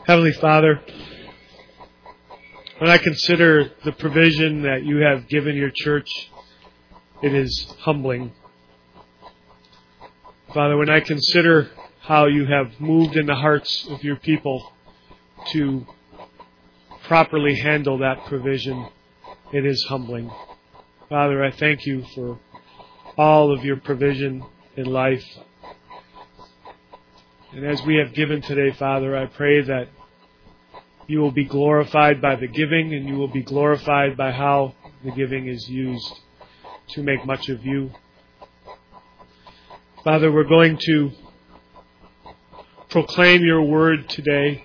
Heavenly Father, when I consider the provision that you have given your church, it is humbling. Father, when I consider how you have moved in the hearts of your people to properly handle that provision, it is humbling. Father, I thank you for all of your provision in life. And as we have given today, Father, I pray that you will be glorified by the giving, and you will be glorified by how the giving is used to make much of you. Father, we're going to proclaim your word today.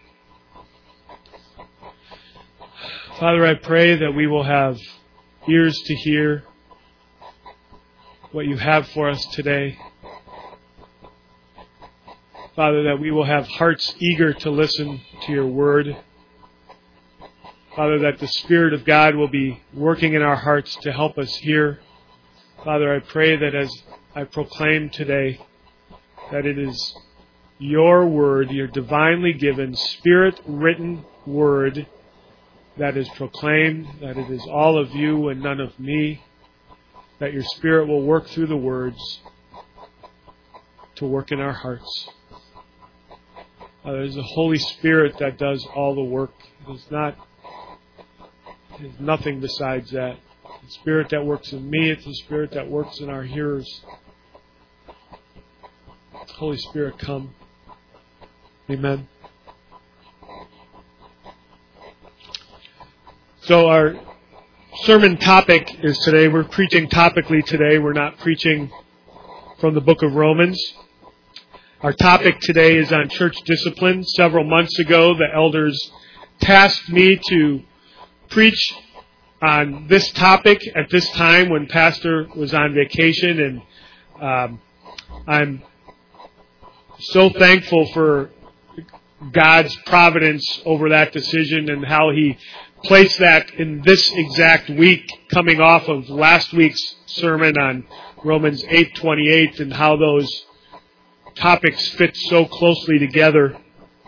Father, I pray that we will have ears to hear what you have for us today. Father, that we will have hearts eager to listen to your word. Father, that the Spirit of God will be working in our hearts to help us hear. Father, I pray that as I proclaim today, that it is your word, your divinely given, Spirit-written word that is proclaimed, that it is all of you and none of me, that your Spirit will work through the words to work in our hearts. There's the Holy Spirit that does all the work. There's nothing besides that. The Spirit that works in me, it's the Spirit that works in our hearers. Holy Spirit, come. Amen. So our sermon topic is today, we're preaching topically today. We're not preaching from the book of Romans. Our topic today is on church discipline. Several months ago, the elders tasked me to preach on this topic at this time when Pastor was on vacation, and I'm so thankful for God's providence over that decision and how He placed that in this exact week, coming off of last week's sermon on Romans 8:28, and how those topics fit so closely together.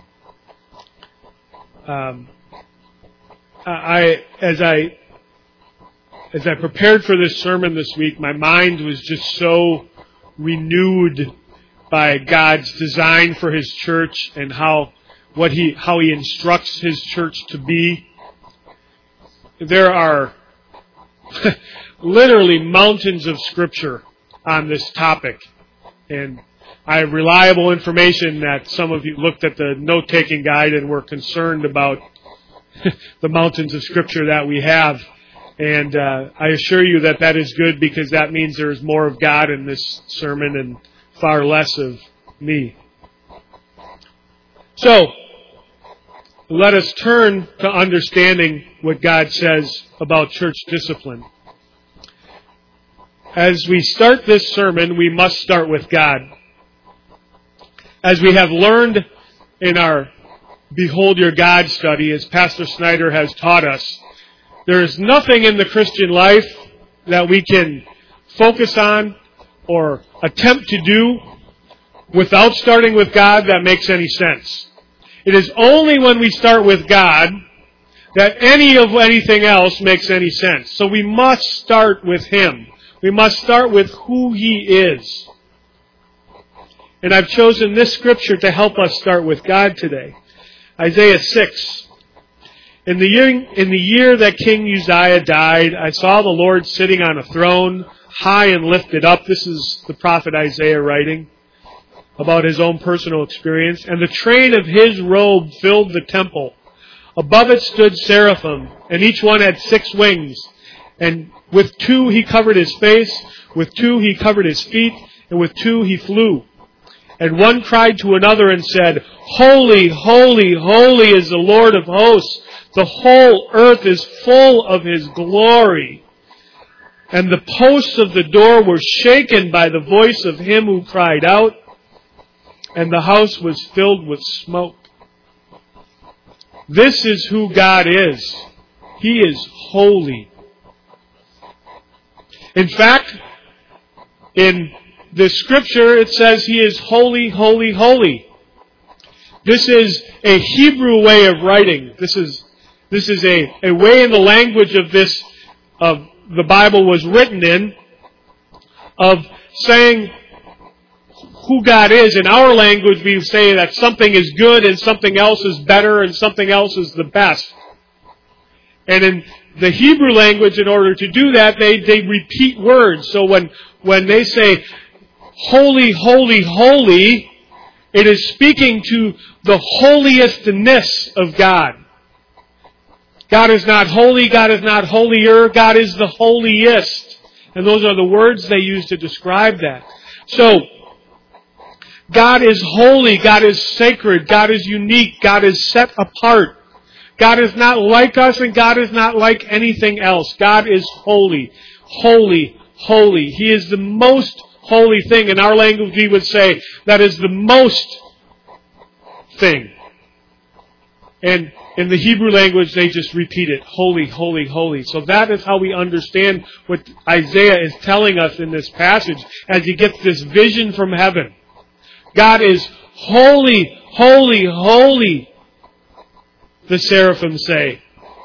As I prepared for this sermon this week, my mind was just so renewed by God's design for His church and how He instructs His church to be. There are literally mountains of Scripture on this topic, and I have reliable information that some of you looked at the note-taking guide and were concerned about the mountains of Scripture that we have. And I assure you that that is good, because that means there is more of God in this sermon and far less of me. So, let us turn to understanding what God says about church discipline. As we start this sermon, we must start with God. As we have learned in our Behold Your God study, as Pastor Snyder has taught us, there is nothing in the Christian life that we can focus on or attempt to do without starting with God that makes any sense. It is only when we start with God that anything else makes any sense. So we must start with Him. We must start with who He is. And I've chosen this scripture to help us start with God today. Isaiah 6. In the year that King Uzziah died, I saw the Lord sitting on a throne, high and lifted up. This is the prophet Isaiah writing about his own personal experience. And the train of His robe filled the temple. Above it stood seraphim, and each one had 6 wings. And with 2 He covered His face, with 2 He covered His feet, and with 2 He flew. And one cried to another and said, Holy, holy, holy is the Lord of hosts. The whole earth is full of His glory. And the posts of the door were shaken by the voice of him who cried out, and the house was filled with smoke. This is who God is. He is holy. In fact, in the scripture it says He is holy, holy, holy. This is a Hebrew way of writing. This is a way in the language of the Bible was written in, of saying who God is. In our language, we say that something is good and something else is better and something else is the best. And in the Hebrew language, in order to do that, they repeat words. So when they say, holy, holy, holy, it is speaking to the holiestness of God. God is not holy, God is not holier, God is the holiest. And those are the words they use to describe that. So, God is holy, God is sacred, God is unique, God is set apart. God is not like us and God is not like anything else. God is holy, holy, holy. He is the most holy thing. In our language we would say that is the most thing. And in the Hebrew language they just repeat it. Holy, holy, holy. So that is how we understand what Isaiah is telling us in this passage as he gets this vision from heaven. God is holy, holy, holy, the seraphim say.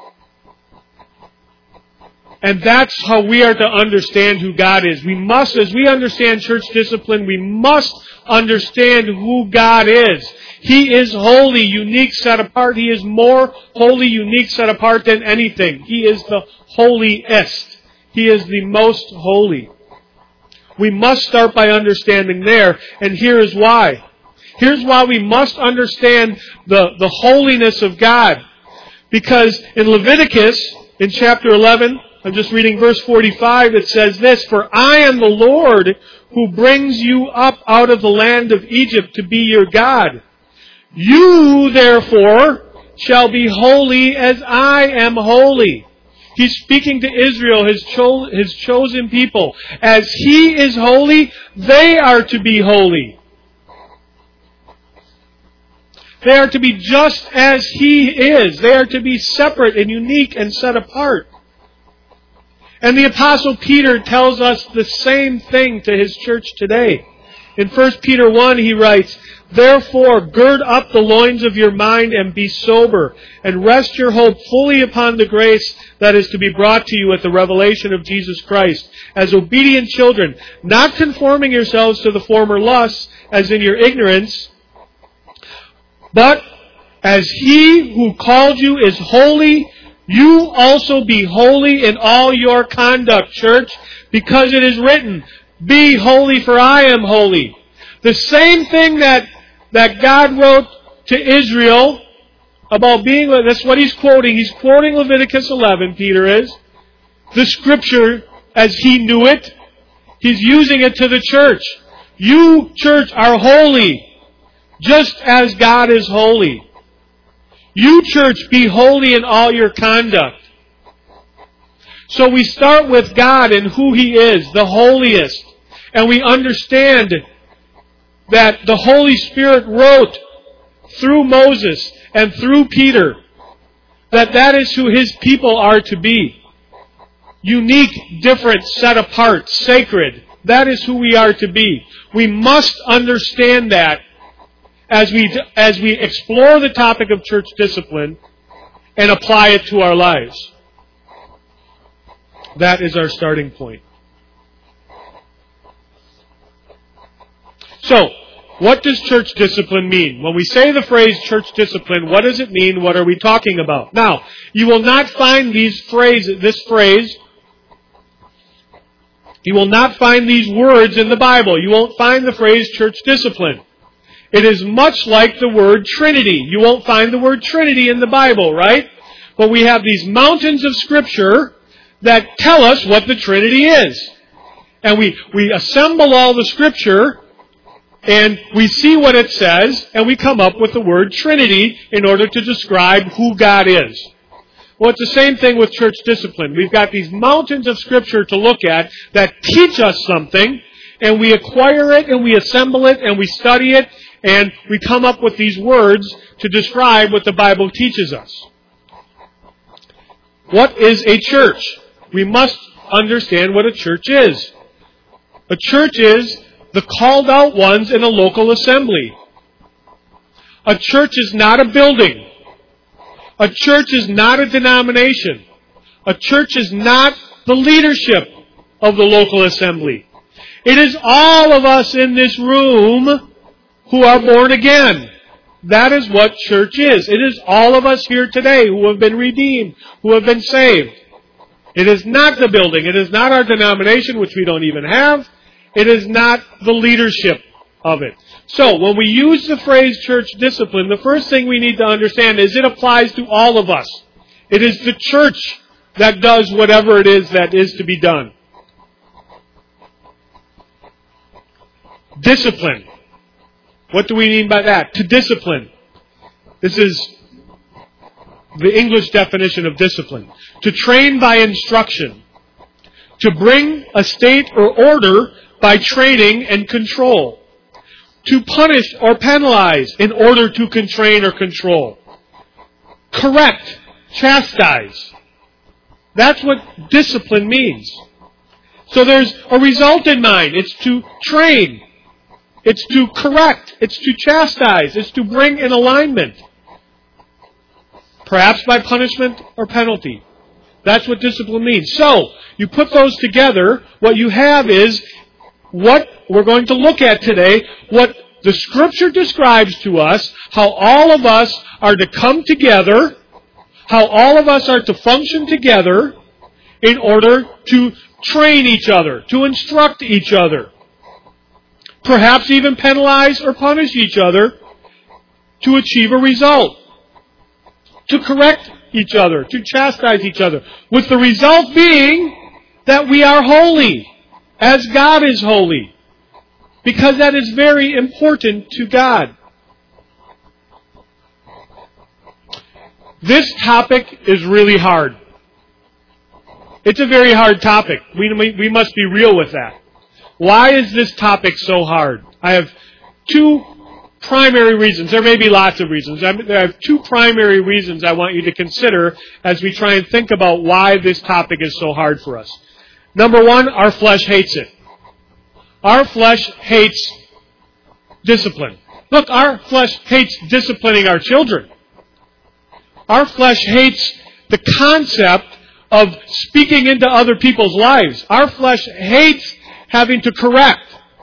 And that's how we are to understand who God is. We must, as we understand church discipline, we must understand who God is. He is holy, unique, set apart. He is more holy, unique, set apart than anything. He is the holiest. He is the most holy. We must start by understanding there, and here is why. Here's why we must understand the holiness of God. Because in Leviticus, in chapter 11, I'm just reading verse 45, it says this, "For I am the Lord who brings you up out of the land of Egypt to be your God. You, therefore, shall be holy as I am holy." He's speaking to Israel, his chosen people. As He is holy, they are to be holy. They are to be just as He is. They are to be separate and unique and set apart. And the Apostle Peter tells us the same thing to his church today. In 1 Peter 1 he writes, "Therefore gird up the loins of your mind and be sober, and rest your hope fully upon the grace that is to be brought to you at the revelation of Jesus Christ, as obedient children, not conforming yourselves to the former lusts, as in your ignorance, but as He who called you is holy, you also be holy in all your conduct," church, because it is written, "Be holy, for I am holy." The same thing that God wrote to Israel about being, that's what he's quoting. He's quoting Leviticus 11, Peter is. The scripture as he knew it. He's using it to the church. You, church, are holy, just as God is holy. You, church, be holy in all your conduct. So we start with God and who He is, the holiest. And we understand that the Holy Spirit wrote through Moses and through Peter that is who His people are to be. Unique, different, set apart, sacred. That is who we are to be. We must understand that as we explore the topic of church discipline and apply it to our lives. That is our starting point. So, what does church discipline mean? When we say the phrase church discipline, what does it mean? What are we talking about? Now, you will not find this phrase, you will not find these words in the Bible. You won't find the phrase church discipline. It is much like the word Trinity. You won't find the word Trinity in the Bible, right? But we have these mountains of Scripture that tell us what the Trinity is. And we assemble all the Scripture, and we see what it says, and we come up with the word Trinity in order to describe who God is. Well, it's the same thing with church discipline. We've got these mountains of Scripture to look at that teach us something, and we acquire it, and we assemble it, and we study it, and we come up with these words to describe what the Bible teaches us. What is a church? We must understand what a church is. A church is the called out ones in a local assembly. A church is not a building. A church is not a denomination. A church is not the leadership of the local assembly. It is all of us in this room who are born again. That is what church is. It is all of us here today who have been redeemed, who have been saved. It is not the building. It is not our denomination, which we don't even have. It is not the leadership of it. So, when we use the phrase church discipline, the first thing we need to understand is it applies to all of us. It is the church that does whatever it is that is to be done. Discipline. What do we mean by that? To discipline. This is the English definition of discipline. To train by instruction. To bring a state or order by training and control. To punish or penalize in order to constrain or control. Correct. Chastise. That's what discipline means. So there's a result in mind. It's to train. It's to correct. It's to chastise. It's to bring in alignment. Perhaps by punishment or penalty. That's what discipline means. So, you put those together, what you have is what we're going to look at today, what the Scripture describes to us, how all of us are to come together, how all of us are to function together in order to train each other, to instruct each other. Perhaps even penalize or punish each other to achieve a result. To correct each other, to chastise each other. With the result being that we are holy, as God is holy. Because that is very important to God. This topic is really hard. It's a very hard topic. We must be real with that. Why is this topic so hard? I have two primary reasons. There may be lots of reasons. I have two primary reasons I want you to consider as we try and think about why this topic is so hard for us. Number one, our flesh hates it. Our flesh hates discipline. Look, our flesh hates disciplining our children. Our flesh hates the concept of speaking into other people's lives. Our flesh hates having to correct.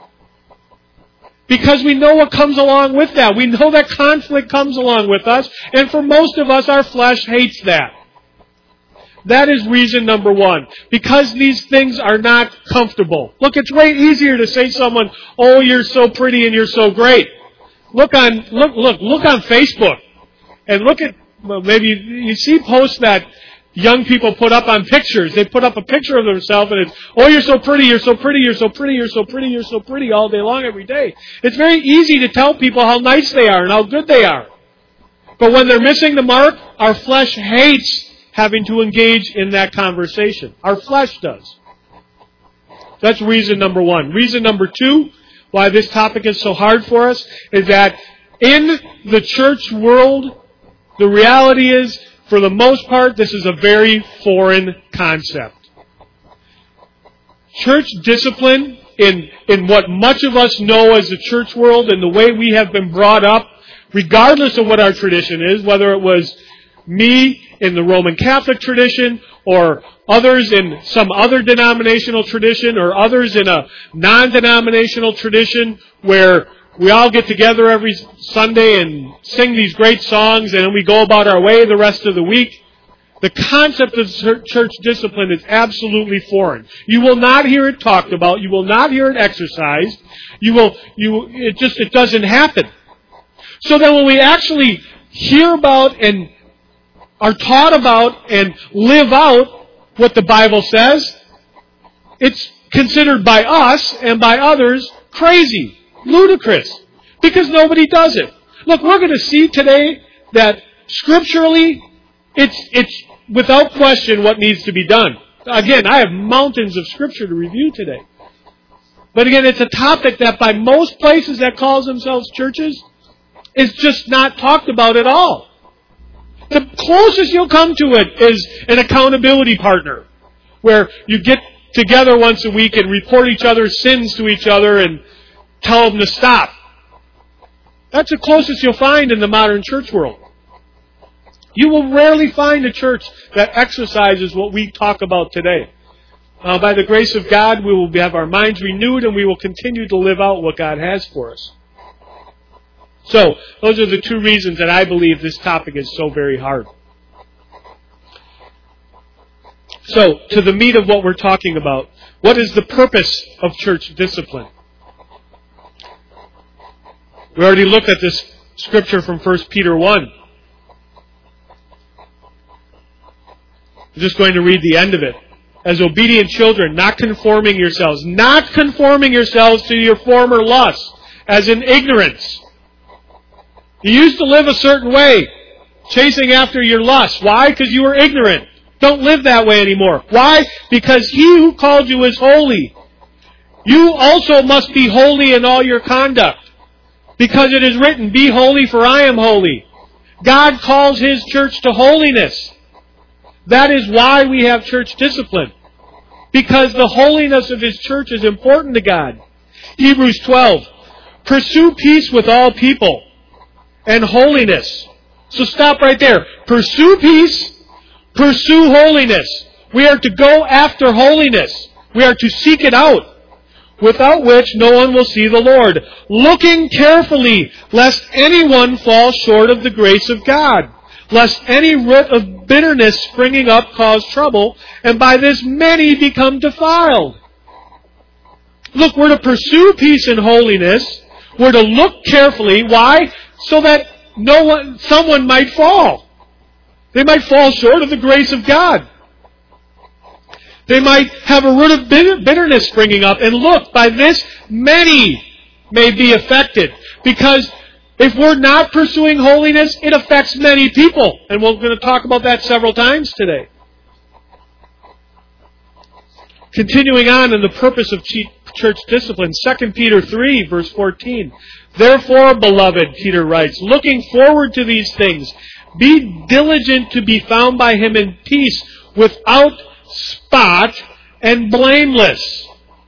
Because we know what comes along with that. We know that conflict comes along with us. And for most of us, our flesh hates that. That is reason number one. Because these things are not comfortable. Look, it's way easier to say to someone, "Oh, you're so pretty and you're so great." Look on Facebook. And look at, maybe you see posts that young people put up on pictures. They put up a picture of themselves and it's, "Oh, you're so pretty, you're so pretty, you're so pretty, you're so pretty, you're so pretty," all day long, every day. It's very easy to tell people how nice they are and how good they are. But when they're missing the mark, our flesh hates having to engage in that conversation. Our flesh does. That's reason number one. Reason number two, why this topic is so hard for us, is that in the church world, the reality is, for the most part, this is a very foreign concept. Church discipline, in what much of us know as the church world and the way we have been brought up, regardless of what our tradition is, whether it was me in the Roman Catholic tradition or others in some other denominational tradition or others in a non-denominational tradition where we all get together every Sunday and sing these great songs and then we go about our way the rest of the week. The concept of church discipline is absolutely foreign. You will not hear it talked about. You will not hear it exercised. It doesn't happen. So then when we actually hear about and are taught about and live out what the Bible says, it's considered by us and by others crazy, ludicrous, because nobody does it. Look, we're going to see today that scripturally, it's without question what needs to be done. Again, I have mountains of scripture to review today. But again, it's a topic that by most places that calls themselves churches is just not talked about at all. The closest you'll come to it is an accountability partner, where you get together once a week and report each other's sins to each other and tell them to stop. That's the closest you'll find in the modern church world. You will rarely find a church that exercises what we talk about today. By the grace of God, we will have our minds renewed and we will continue to live out what God has for us. So, those are the two reasons that I believe this topic is so very hard. So, to the meat of what we're talking about, what is the purpose of church discipline? We already looked at this scripture from 1 Peter 1. I'm just going to read the end of it. As obedient children, not conforming yourselves to your former lusts, as in ignorance. You used to live a certain way, chasing after your lusts. Why? Because you were ignorant. Don't live that way anymore. Why? Because He who called you is holy. You also must be holy in all your conduct. Because it is written, be holy for I am holy. God calls His church to holiness. That is why we have church discipline. Because the holiness of His church is important to God. Hebrews 12. Pursue peace with all people and holiness. So stop right there. Pursue peace. Pursue holiness. We are to go after holiness. We are to seek it out. Without which no one will see the Lord. Looking carefully, lest anyone fall short of the grace of God. Lest any root of bitterness springing up cause trouble, and by this many become defiled. Look, we're to pursue peace and holiness. We're to look carefully. Why? So that someone might fall. They might fall short of the grace of God. They might have a root of bitterness springing up. And look, by this, many may be affected. Because if we're not pursuing holiness, it affects many people. And we're going to talk about that several times today. Continuing on in the purpose of church discipline, 2 Peter 3, verse 14. Therefore, beloved, Peter writes, looking forward to these things, be diligent to be found by Him in peace, without spot and blameless.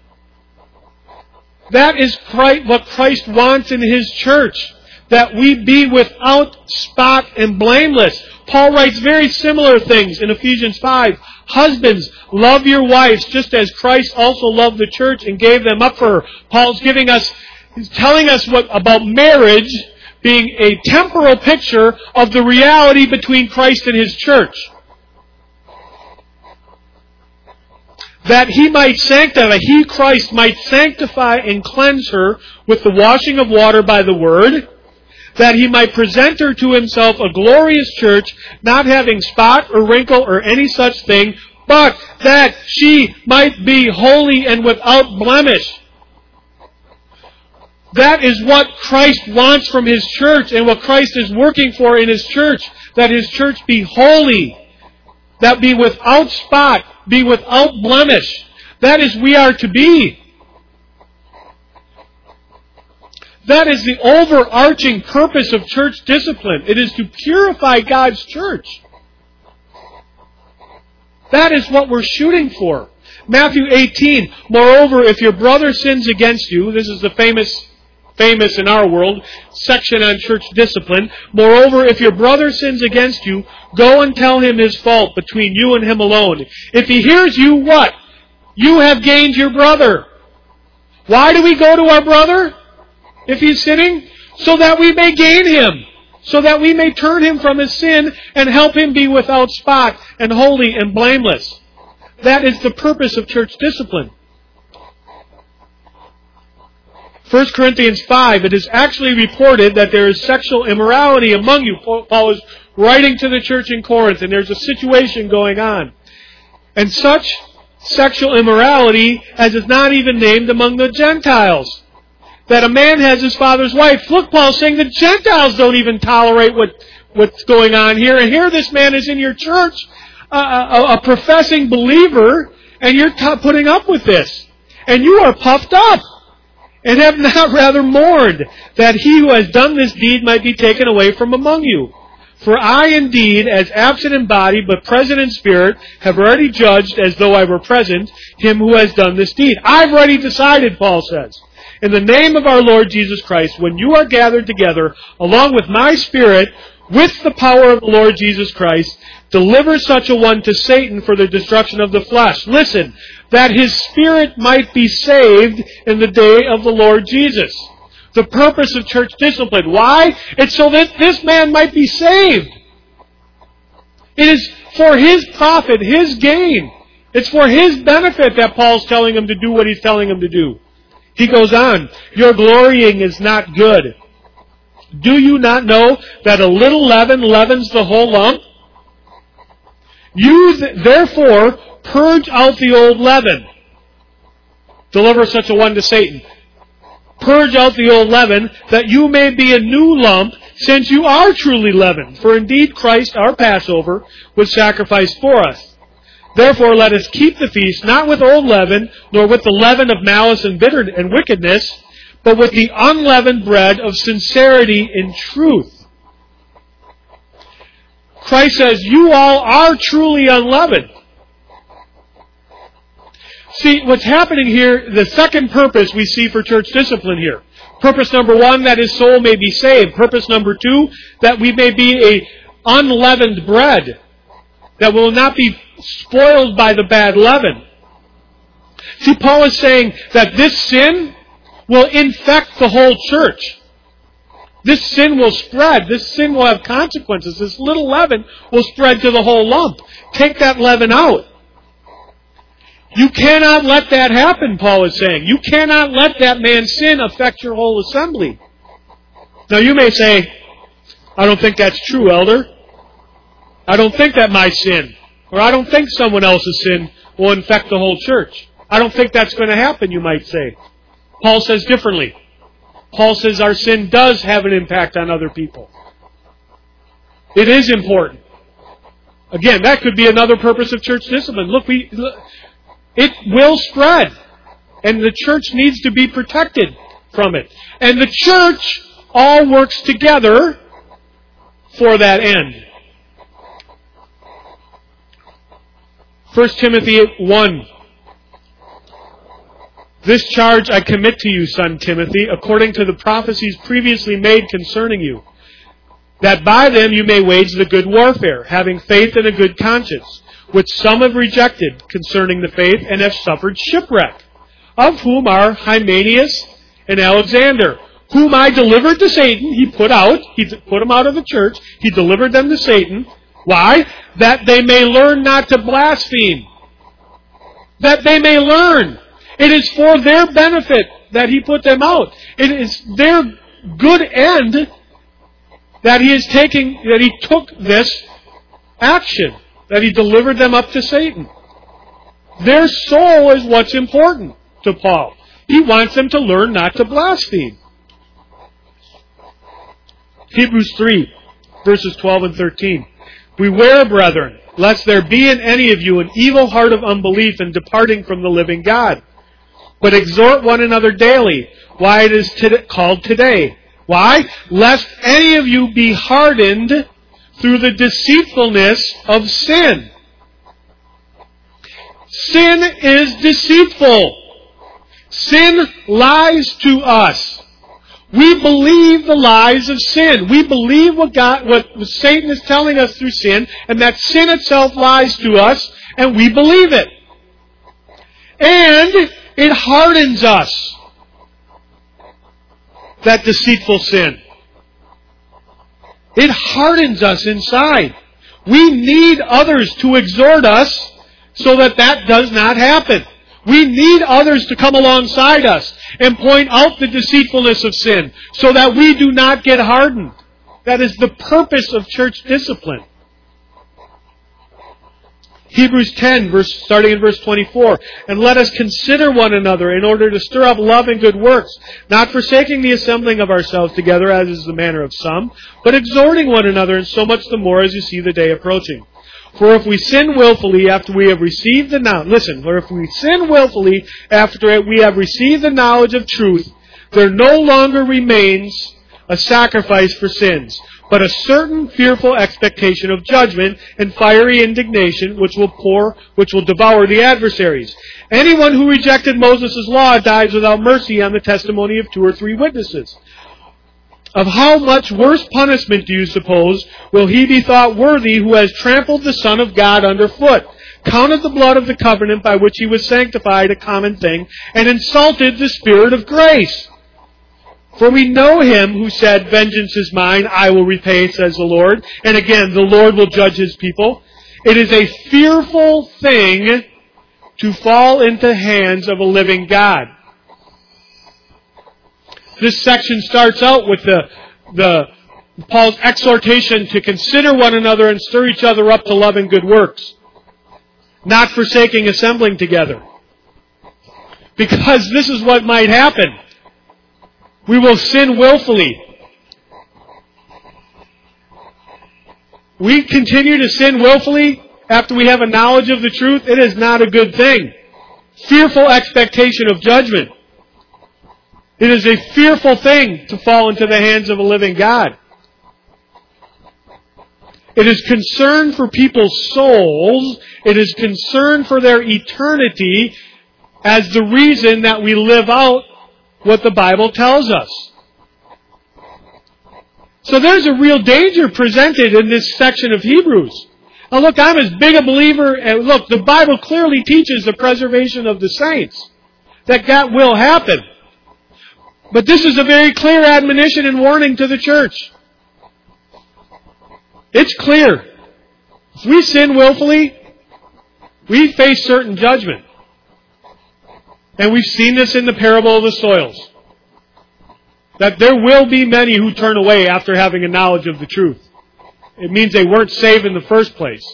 That is what Christ wants in His church, that we be without spot and blameless. Paul writes very similar things in Ephesians 5. Husbands, love your wives just as Christ also loved the church and gave them up for her. He's telling us about marriage being a temporal picture of the reality between Christ and His church. That He might sanctify, He, Christ, might sanctify and cleanse her with the washing of water by the Word, that He might present her to Himself a glorious church, not having spot or wrinkle or any such thing, but that she might be holy and without blemish. That is what Christ wants from His church and what Christ is working for in His church, that His church be holy, that be without spot, be without blemish. That is we are to be. That is the overarching purpose of church discipline. It is to purify God's church. That is what we're shooting for. Matthew 18, moreover, if your brother sins against you, this is the famous in our world section on church discipline. Moreover, if your brother sins against you, go and tell him his fault between you and him alone. If he hears you, what? You have gained your brother. Why do we go to our brother if he's sinning? So that we may gain him. So that we may turn him from his sin and help him be without spot and holy and blameless. That is the purpose of church discipline. 1 Corinthians 5, it is actually reported that there is sexual immorality among you. Paul is writing to the church in Corinth, and there's a situation going on. And such sexual immorality as is not even named among the Gentiles. That a man has his father's wife. Look, Paul's saying the Gentiles don't even tolerate what's going on here. And here this man is in your church, a professing believer, and you're putting up with this. And you are puffed up. And have not rather mourned that he who has done this deed might be taken away from among you. For I indeed, as absent in body, but present in spirit, have already judged, as though I were present, him who has done this deed. I've already decided, Paul says, in the name of our Lord Jesus Christ, when you are gathered together, along with my Spirit, with the power of the Lord Jesus Christ, deliver such a one to Satan for the destruction of the flesh. Listen, that his spirit might be saved in the day of the Lord Jesus. The purpose of church discipline. Why? It's so that this man might be saved. It is for his profit, his gain. It's for his benefit that Paul's telling him to do what he's telling him to do. He goes on, your glorying is not good. Do you not know that a little leaven leavens the whole lump? You therefore purge out the old leaven. Deliver such a one to Satan. Purge out the old leaven, that you may be a new lump, since you are truly leavened. For indeed Christ, our Passover, was sacrificed for us. Therefore let us keep the feast, not with old leaven, nor with the leaven of malice and bitterness and wickedness, but with the unleavened bread of sincerity in truth. Christ says, you all are truly unleavened. See, what's happening here, the second purpose we see for church discipline here. Purpose number one, that his soul may be saved. Purpose number two, that we may be a unleavened bread, that will not be spoiled by the bad leaven. See, Paul is saying that this sin will infect the whole church. This sin will spread. This sin will have consequences. This little leaven will spread to the whole lump. Take that leaven out. You cannot let that happen, Paul is saying. You cannot let that man's sin affect your whole assembly. Now you may say, I don't think that's true, elder. I don't think that my sin, or I don't think someone else's sin will infect the whole church. I don't think that's going to happen, you might say. Paul says differently. Paul says our sin does have an impact on other people. It is important. Again, that could be another purpose of church discipline. Look, it will spread. And the church needs to be protected from it. And the church all works together for that end. 1 Timothy 1. This charge I commit to you, son Timothy, according to the prophecies previously made concerning you, that by them you may wage the good warfare, having faith and a good conscience, which some have rejected concerning the faith and have suffered shipwreck, of whom are Hymenaeus and Alexander, whom I delivered to Satan. He put them out of the church. He delivered them to Satan. Why? That they may learn not to blaspheme. That they may learn. It is for their benefit that he put them out. It is their good end that he took this action, that he delivered them up to Satan. Their soul is what's important to Paul. He wants them to learn not to blaspheme. Hebrews 3, verses 12 and 13. Beware, brethren, lest there be in any of you an evil heart of unbelief in departing from the living God. But exhort one another daily, why it is called today. Why? Lest any of you be hardened through the deceitfulness of sin. Sin is deceitful. Sin lies to us. We believe the lies of sin. We believe what Satan is telling us through sin, and that sin itself lies to us, and we believe it. And it hardens us. That deceitful sin. It hardens us inside. We need others to exhort us so that does not happen. We need others to come alongside us and point out the deceitfulness of sin so that we do not get hardened. That is the purpose of church discipline. Hebrews 10, starting in verse 24. And let us consider one another in order to stir up love and good works, not forsaking the assembling of ourselves together, as is the manner of some, but exhorting one another, and so much the more as you see the day approaching. For if we sin willfully after we have received the knowledge, of truth, there no longer remains a sacrifice for sins, but a certain fearful expectation of judgment and fiery indignation which will devour the adversaries. Anyone who rejected Moses' law dies without mercy on the testimony of 2 or 3 witnesses. Of how much worse punishment, do you suppose, will he be thought worthy who has trampled the Son of God underfoot, counted the blood of the covenant by which he was sanctified a common thing, and insulted the Spirit of grace? For we know him who said, vengeance is mine, I will repay, says the Lord. And again, the Lord will judge his people. It is a fearful thing to fall into the hands of a living God. This section starts out with Paul's exhortation to consider one another and stir each other up to love and good works, not forsaking assembling together. Because this is what might happen. We will sin willfully. We continue to sin willfully after we have a knowledge of the truth. It is not a good thing. Fearful expectation of judgment. It is a fearful thing to fall into the hands of a living God. It is concern for people's souls. It is concern for their eternity as the reason that we live out what the Bible tells us. So there's a real danger presented in this section of Hebrews. Now look, I'm as big a believer, and look, the Bible clearly teaches the preservation of the saints. That will happen. But this is a very clear admonition and warning to the church. It's clear. If we sin willfully, we face certain judgment. And we've seen this in the parable of the soils. That there will be many who turn away after having a knowledge of the truth. It means they weren't saved in the first place.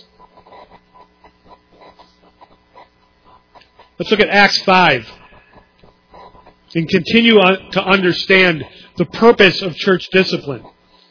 Let's look at Acts 5. And continue to understand the purpose of church discipline.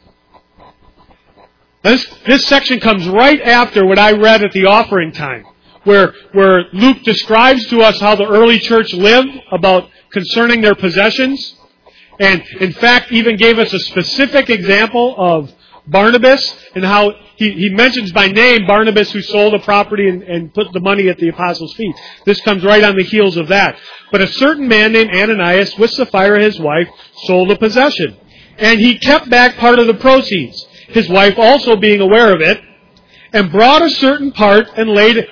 This section comes right after what I read at the offering time, where Luke describes to us how the early church lived about concerning their possessions, and in fact even gave us a specific example of Barnabas and how he mentions by name Barnabas who sold a property and put the money at the apostles' feet. This comes right on the heels of that. But a certain man named Ananias, with Sapphira his wife, sold a possession, and he kept back part of the proceeds, his wife also being aware of it, and brought a certain part and laid it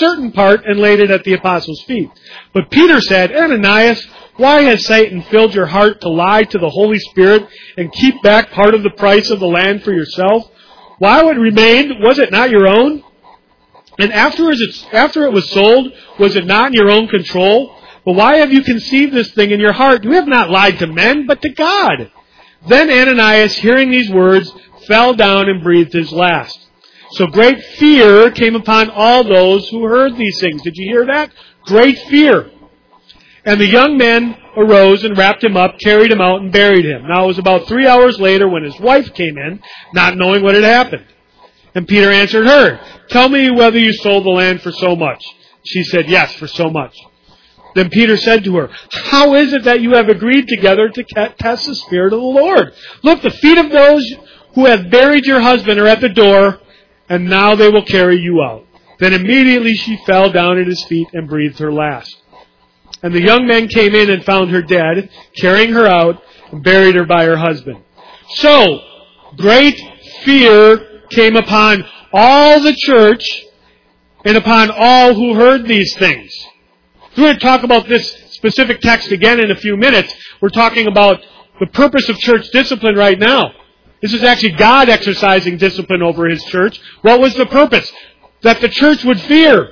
at the apostles' feet. But Peter said, Ananias, why has Satan filled your heart to lie to the Holy Spirit and keep back part of the price of the land for yourself? While it remained, was it not your own? And after it was sold, was it not in your own control? But why have you conceived this thing in your heart? You have not lied to men, but to God. Then Ananias, hearing these words, fell down and breathed his last. So great fear came upon all those who heard these things. Did you hear that? Great fear. And the young men arose and wrapped him up, carried him out, and buried him. Now it was about 3 hours later when his wife came in, not knowing what had happened. And Peter answered her, tell me whether you sold the land for so much. She said, yes, for so much. Then Peter said to her, how is it that you have agreed together to test the Spirit of the Lord? Look, the feet of those who have buried your husband are at the door, and now they will carry you out. Then immediately she fell down at his feet and breathed her last. And the young men came in and found her dead, carrying her out, and buried her by her husband. So, great fear came upon all the church and upon all who heard these things. We're going to talk about this specific text again in a few minutes. We're talking about the purpose of church discipline right now. This is actually God exercising discipline over His church. What was the purpose? That the church would fear.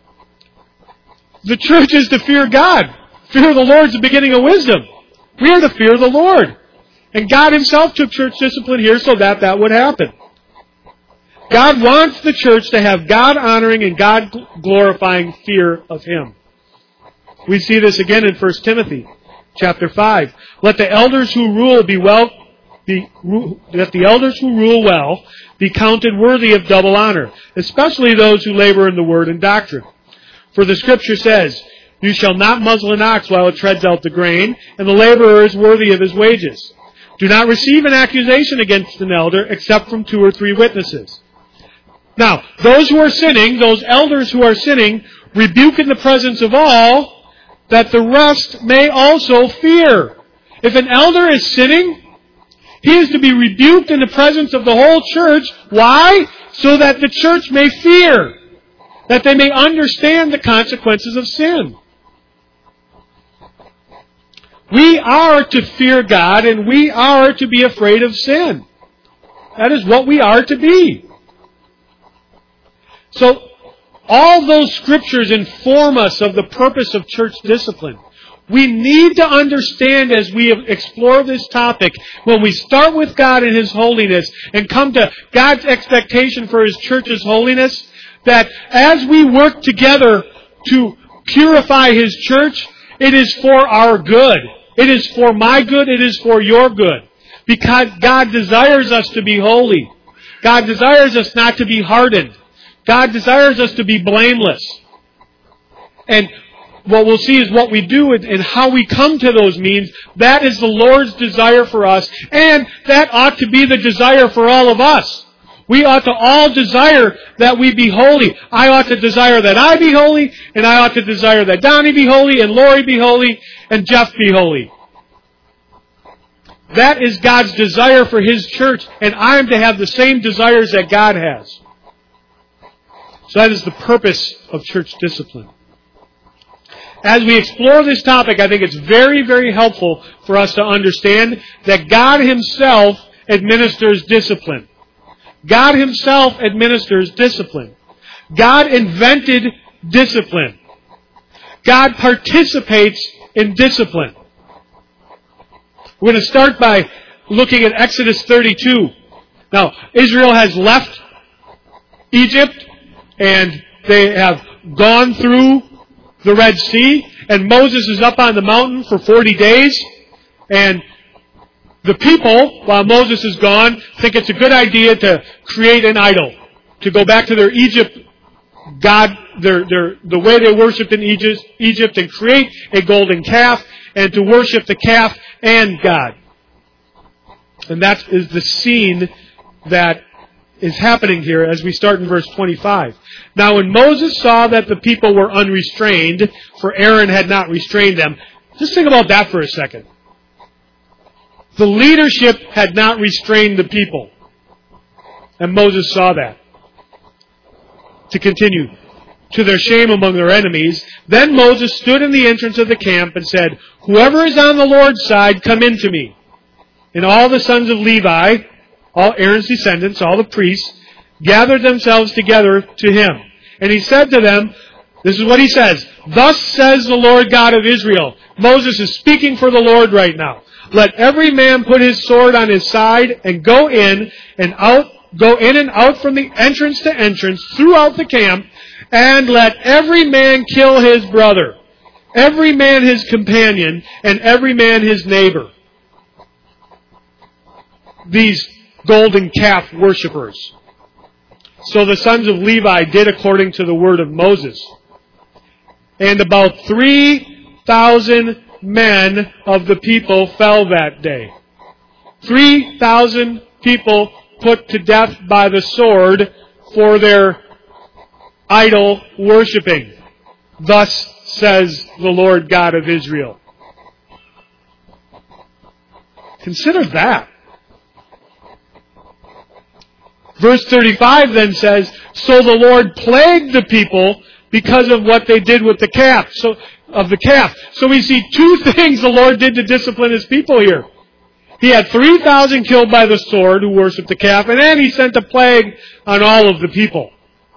The church is to fear God. Fear of the Lord is the beginning of wisdom. We are to fear the Lord. And God Himself took church discipline here so that would happen. God wants the church to have God-honoring and God-glorifying fear of Him. We see this again in 1 Timothy chapter 5. Let the elders who rule well be counted worthy of double honor, especially those who labor in the word and doctrine. For the Scripture says, you shall not muzzle an ox while it treads out the grain, and the laborer is worthy of his wages. Do not receive an accusation against an elder except from 2 or 3 witnesses. Now, those who are sinning, those elders who are sinning, rebuke in the presence of all, that the rest may also fear. If an elder is sinning, he is to be rebuked in the presence of the whole church. Why? So that the church may fear, that they may understand the consequences of sin. We are to fear God, and we are to be afraid of sin. That is what we are to be. So, all those scriptures inform us of the purpose of church discipline. We need to understand as we explore this topic, when we start with God and His holiness and come to God's expectation for His church's holiness, that as we work together to purify His church, it is for our good. It is for my good. It is for your good. Because God desires us to be holy. God desires us not to be hardened. God desires us to be blameless. And what we'll see is what we do and how we come to those means. That is the Lord's desire for us. And that ought to be the desire for all of us. We ought to all desire that we be holy. I ought to desire that I be holy, and I ought to desire that Donnie be holy, and Lori be holy, and Jeff be holy. That is God's desire for His church, and I am to have the same desires that God has. So that is the purpose of church discipline. As we explore this topic, I think it's very, very helpful for us to understand that God Himself administers discipline. God Himself administers discipline. God invented discipline. God participates in discipline. We're going to start by looking at Exodus 32. Now, Israel has left Egypt, and they have gone through the Red Sea, and Moses is up on the mountain for 40 days, and the people, while Moses is gone, think it's a good idea to create an idol, to go back to their Egypt God, the way they worshipped in Egypt, and create a golden calf, and to worship the calf and God. And that is the scene that is happening here as we start in verse 25. Now when Moses saw that the people were unrestrained, for Aaron had not restrained them, just think about that for a second. The leadership had not restrained the people. And Moses saw that. To continue, to their shame among their enemies, then Moses stood in the entrance of the camp and said, "Whoever is on the Lord's side, come in to me." And all the sons of Levi, all Aaron's descendants, all the priests, gathered themselves together to him. And he said to them, this is what he says, "Thus says the Lord God of Israel." Moses is speaking for the Lord right now. "Let every man put his sword on his side and go in and out from the entrance to entrance throughout the camp, and let every man kill his brother, every man his companion, and every man his neighbor." These golden calf worshippers. So the sons of Levi did according to the word of Moses. And about 3,000 men of the people fell that day. 3,000 people put to death by the sword for their idol worshipping. Thus says the Lord God of Israel. Consider that. Verse 35 then says, "So the Lord plagued the people because of what they did with the calf." So we see two things the Lord did to discipline His people here. He had 3,000 killed by the sword who worshipped the calf, and then He sent a plague on all of the people.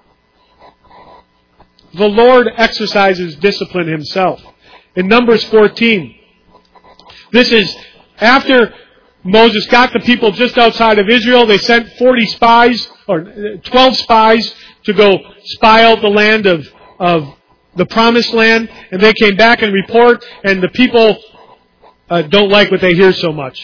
The Lord exercises discipline Himself. In Numbers 14, this is after Moses got the people just outside of Israel. They sent 40 spies, or 12 spies, to go spy out the land of the promised land. And they came back and report, and the people don't like what they hear so much.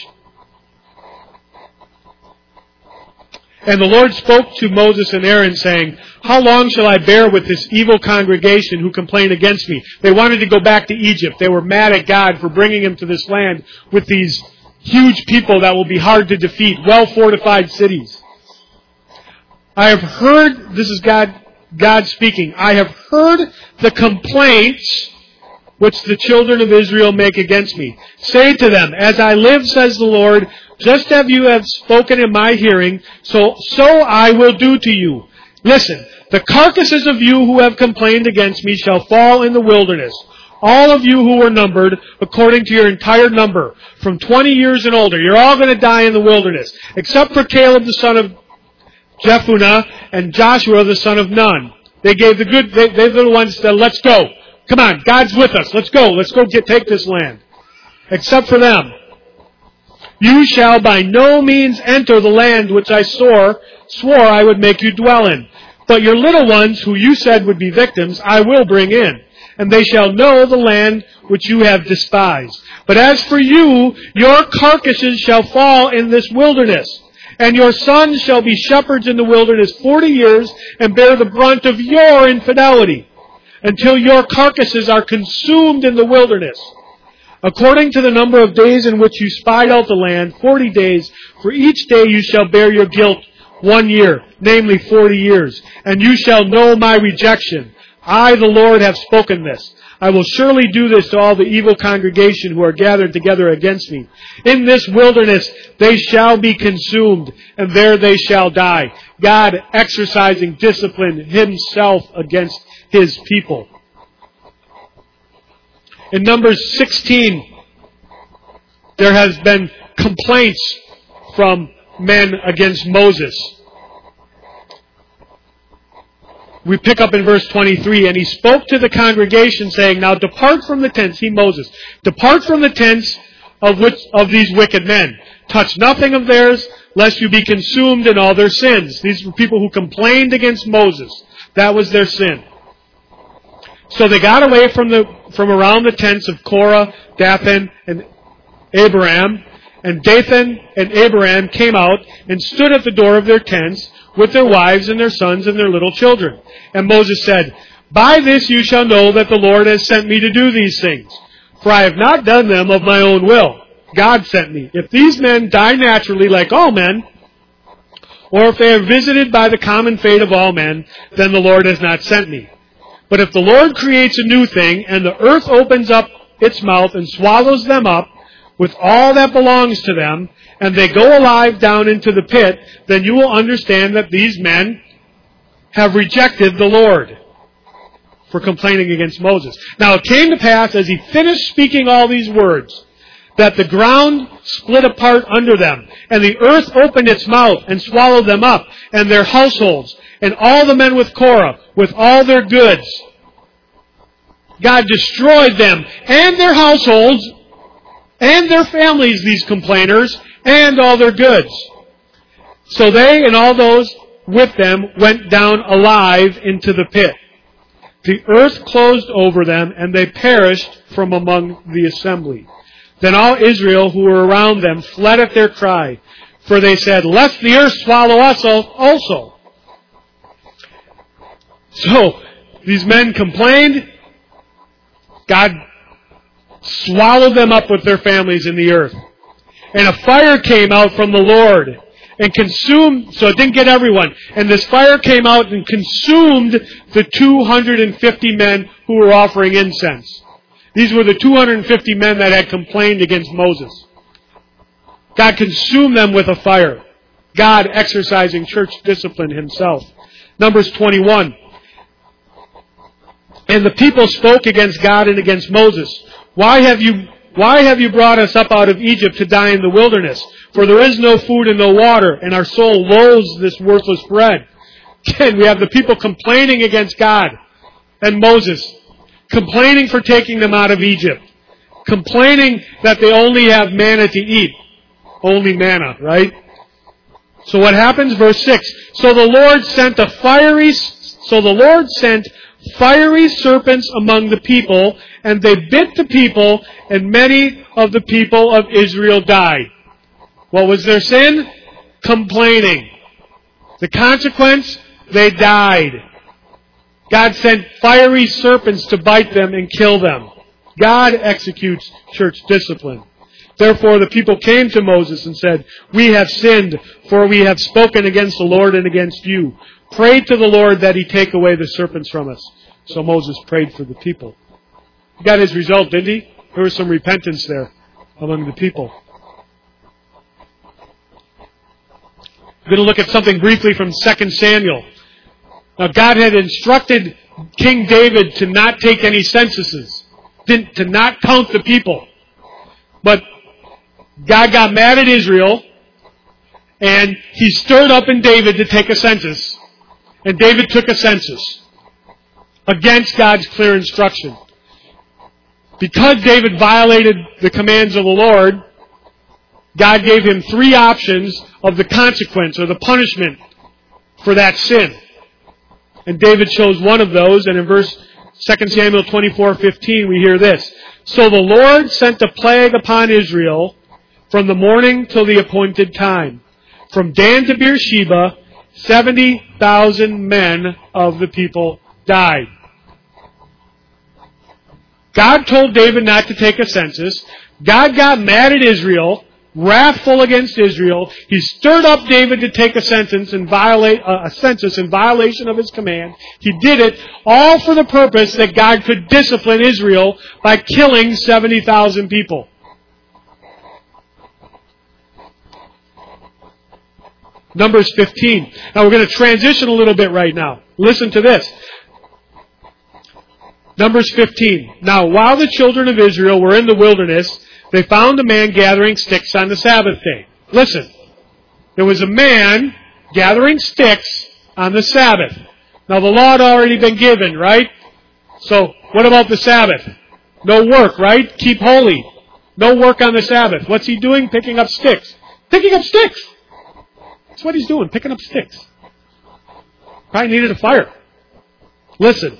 And the Lord spoke to Moses and Aaron, saying, "How long shall I bear with this evil congregation who complain against me?" They wanted to go back to Egypt. They were mad at God for bringing them to this land with these huge people that will be hard to defeat, well-fortified cities. I have heard, this is God speaking, I have heard the complaints which the children of Israel make against me. Say to them, as I live, says the Lord, just as you have spoken in my hearing, so I will do to you. Listen, the carcasses of you who have complained against me shall fall in the wilderness. All of you who were numbered, according to your entire number, from 20 years and older, you're all going to die in the wilderness, except for Caleb the son of Jephunneh and Joshua the son of Nun. They're the ones that let's go. Come on, God's with us. Let's go. Let's go take this land. Except for them. You shall by no means enter the land which I swore I would make you dwell in. But your little ones, who you said would be victims, I will bring in. And they shall know the land which you have despised. But as for you, your carcasses shall fall in this wilderness. And your sons shall be shepherds in the wilderness 40 years and bear the brunt of your infidelity, until your carcasses are consumed in the wilderness. According to the number of days in which you spied out the land, 40 days, for each day you shall bear your guilt 1 year, namely 40 years. And you shall know my rejection. I, the Lord, have spoken this. I will surely do this to all the evil congregation who are gathered together against me. In this wilderness they shall be consumed, and there they shall die. God exercising discipline himself against his people. In Numbers 16, there has been complaints from men against Moses. We pick up in verse 23, and he spoke to the congregation, saying, now depart from the tents, Moses, depart from the tents of these wicked men. Touch nothing of theirs, lest you be consumed in all their sins. These were people who complained against Moses. That was their sin. So they got away from around the tents of Korah, Dathan, and Abiram, and Dathan and Abiram came out and stood at the door of their tents with their wives and their sons and their little children. And Moses said, by this you shall know that the Lord has sent me to do these things. For I have not done them of my own will. God sent me. If these men die naturally like all men, or if they are visited by the common fate of all men, then the Lord has not sent me. But if the Lord creates a new thing, and the earth opens up its mouth and swallows them up with all that belongs to them, and they go alive down into the pit, then you will understand that these men have rejected the Lord for complaining against Moses. Now it came to pass, as he finished speaking all these words, that the ground split apart under them, and the earth opened its mouth and swallowed them up, and their households, and all the men with Korah, with all their goods. God destroyed them, and their households, and their families, these complainers, and all their goods. So they and all those with them went down alive into the pit. The earth closed over them, and they perished from among the assembly. Then all Israel who were around them fled at their cry, for they said, lest the earth swallow us also. So, these men complained. God swallowed them up with their families in the earth. And a fire came out from the Lord and consumed, so it didn't get everyone. And this fire came out and consumed the 250 men who were offering incense. These were the 250 men that had complained against Moses. God consumed them with a fire. God exercising church discipline himself. Numbers 21. And the people spoke against God and against Moses. Why have you brought us up out of Egypt to die in the wilderness? For there is no food and no water, and our soul loathes this worthless bread. Again, we have the people complaining against God and Moses. Complaining for taking them out of Egypt. Complaining that they only have manna to eat. Only manna, right? So what happens? Verse 6. So the Lord sent fiery serpents among the people, and they bit the people, and many of the people of Israel died. What was their sin? Complaining. The consequence? They died. God sent fiery serpents to bite them and kill them. God executes church discipline. Therefore the people came to Moses and said, "We have sinned, for we have spoken against the Lord and against you. Pray to the Lord that He take away the serpents from us." So Moses prayed for the people. He got his result, didn't he? There was some repentance there among the people. I'm going to look at something briefly from 2 Samuel. Now God had instructed King David to not take any censuses, to not count the people. But God got mad at Israel, and He stirred up in David to take a census. And David took a census against God's clear instruction. Because David violated the commands of the Lord, God gave him 3 options of the consequence or the punishment for that sin. And David chose one of those, and in 2 Samuel 24:15 we hear this. So the Lord sent a plague upon Israel from the morning till the appointed time. From Dan to Beersheba, 70,000 men of the people died. God told David not to take a census. God got mad at Israel, wrathful against Israel. He stirred up David to take a census in violation of His command. He did it all for the purpose that God could discipline Israel by killing 70,000 people. Numbers 15. Now we're going to transition a little bit right now. Listen to this. Numbers 15. Now while the children of Israel were in the wilderness, they found a man gathering sticks on the Sabbath day. Listen. There was a man gathering sticks on the Sabbath. Now the law had already been given, right? So what about the Sabbath? No work, right? Keep holy. No work on the Sabbath. What's he doing? Picking up sticks. Picking up sticks! That's what he's doing, picking up sticks. Probably needed a fire. Listen.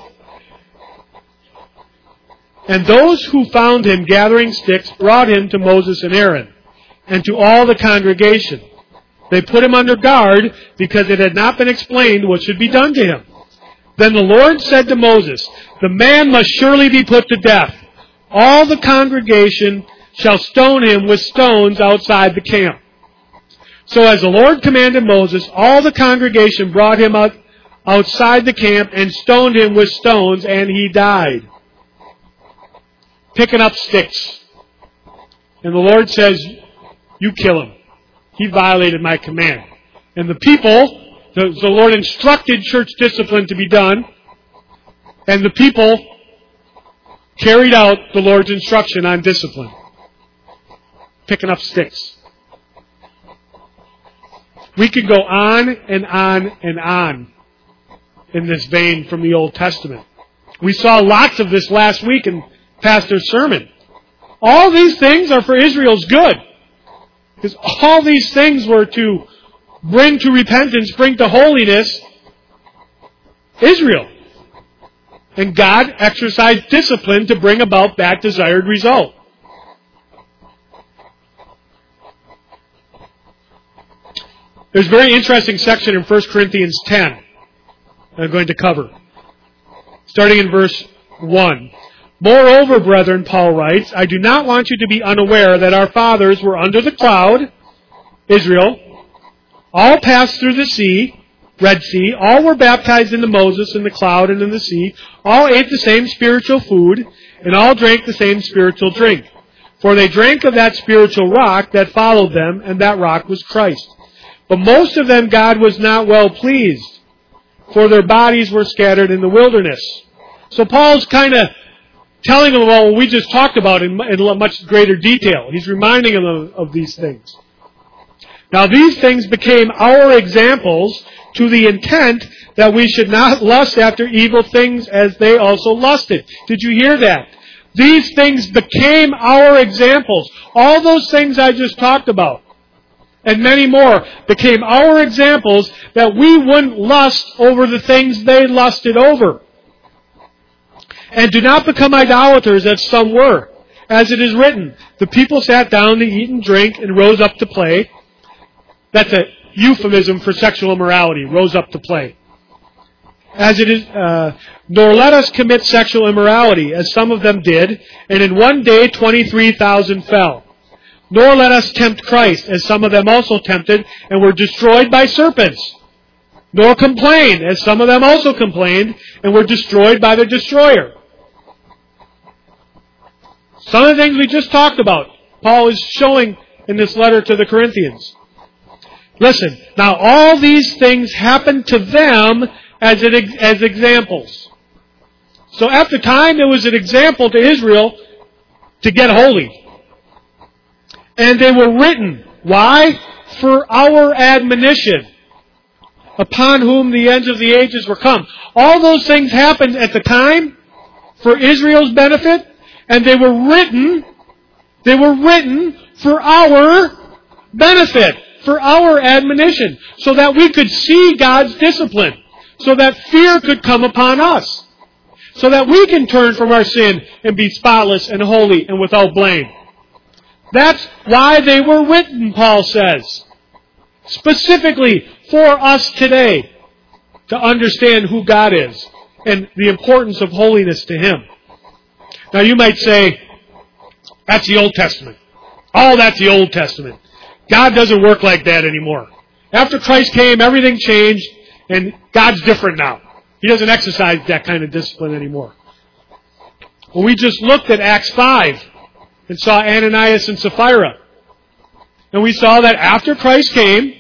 And those who found him gathering sticks brought him to Moses and Aaron, and to all the congregation. They put him under guard, because it had not been explained what should be done to him. Then the Lord said to Moses, "The man must surely be put to death. All the congregation shall stone him with stones outside the camp." So as the Lord commanded Moses, all the congregation brought him out outside the camp and stoned him with stones, and he died. Picking up sticks. And the Lord says, "You kill him. He violated my command." And the people, the Lord instructed church discipline to be done, and the people carried out the Lord's instruction on discipline. Picking up sticks. We could go on and on and on in this vein from the Old Testament. We saw lots of this last week in Pastor's sermon. All these things are for Israel's good. Because all these things were to bring to repentance, bring to holiness Israel. And God exercised discipline to bring about that desired result. There's a very interesting section in 1 Corinthians 10 that I'm going to cover. Starting in verse 1. "Moreover, brethren," Paul writes, "I do not want you to be unaware that our fathers were under the cloud," Israel, "all passed through the sea, Red Sea, all were baptized into Moses in the cloud and in the sea, all ate the same spiritual food, and all drank the same spiritual drink. For they drank of that spiritual rock that followed them, and that rock was Christ. But most of them God was not well pleased, for their bodies were scattered in the wilderness." So Paul's kind of telling them about what we just talked about in much greater detail. He's reminding them of these things. Now these things became our examples to the intent that we should not lust after evil things as they also lusted. Did you hear that? These things became our examples. All those things I just talked about, and many more, became our examples that we wouldn't lust over the things they lusted over. "And do not become idolaters as some were. As it is written, the people sat down to eat and drink and rose up to play." That's a euphemism for sexual immorality, rose up to play. "As it is, nor let us commit sexual immorality, as some of them did, and in one day 23,000 fell. Nor let us tempt Christ, as some of them also tempted, and were destroyed by serpents. Nor complain, as some of them also complained, and were destroyed by the destroyer. Some of the things we just talked about, Paul is showing in this letter to the Corinthians. Listen, now all these things happened to them as examples. So at the time, it was an example to Israel to get holy. And they were written. Why? For our admonition, upon whom the ends of the ages were come. All those things happened at the time for Israel's benefit, and they were written for our benefit, for our admonition, so that we could see God's discipline, so that fear could come upon us, so that we can turn from our sin and be spotless and holy and without blame. That's why they were written, Paul says, specifically for us today, to understand who God is and the importance of holiness to Him. Now you might say, that's the Old Testament. Oh, that's the Old Testament. God doesn't work like that anymore. After Christ came, everything changed, and God's different now. He doesn't exercise that kind of discipline anymore. Well, we just looked at Acts 5 and saw Ananias and Sapphira. And we saw that after Christ came,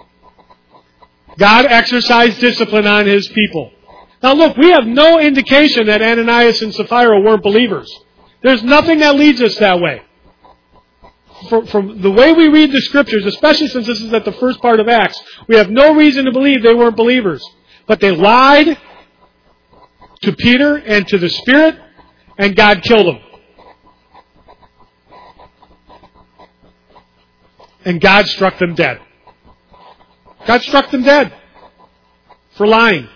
God exercised discipline on His people. Now look, we have no indication that Ananias and Sapphira weren't believers. There's nothing that leads us that way. From the way we read the Scriptures, especially since this is at the first part of Acts, we have no reason to believe they weren't believers. But they lied to Peter and to the Spirit, and God killed them. And God struck them dead. God struck them dead for lying.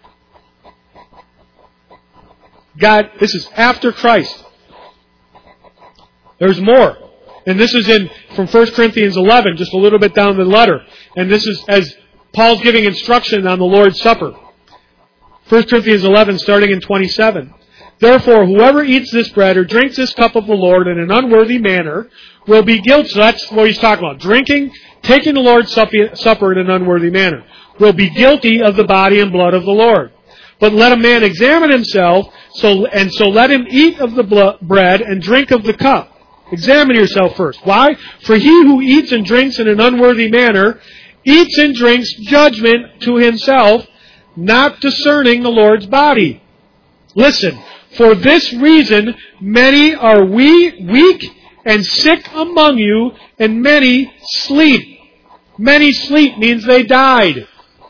God, this is after Christ. There's more. And this is from 1 Corinthians 11, just a little bit down the letter. And this is as Paul's giving instruction on the Lord's Supper. 1 Corinthians 11, starting in 27. Therefore, whoever eats this bread or drinks this cup of the Lord in an unworthy manner will be guilty. So that's what he's talking about. Taking the Lord's Supper in an unworthy manner will be guilty of the body and blood of the Lord. But let a man examine himself, so let him eat of the bread and drink of the cup. Examine yourself first. Why? For he who eats and drinks in an unworthy manner eats and drinks judgment to himself, not discerning the Lord's body. Listen, for this reason many are weak and sick among you, and many sleep. Many sleep means they died.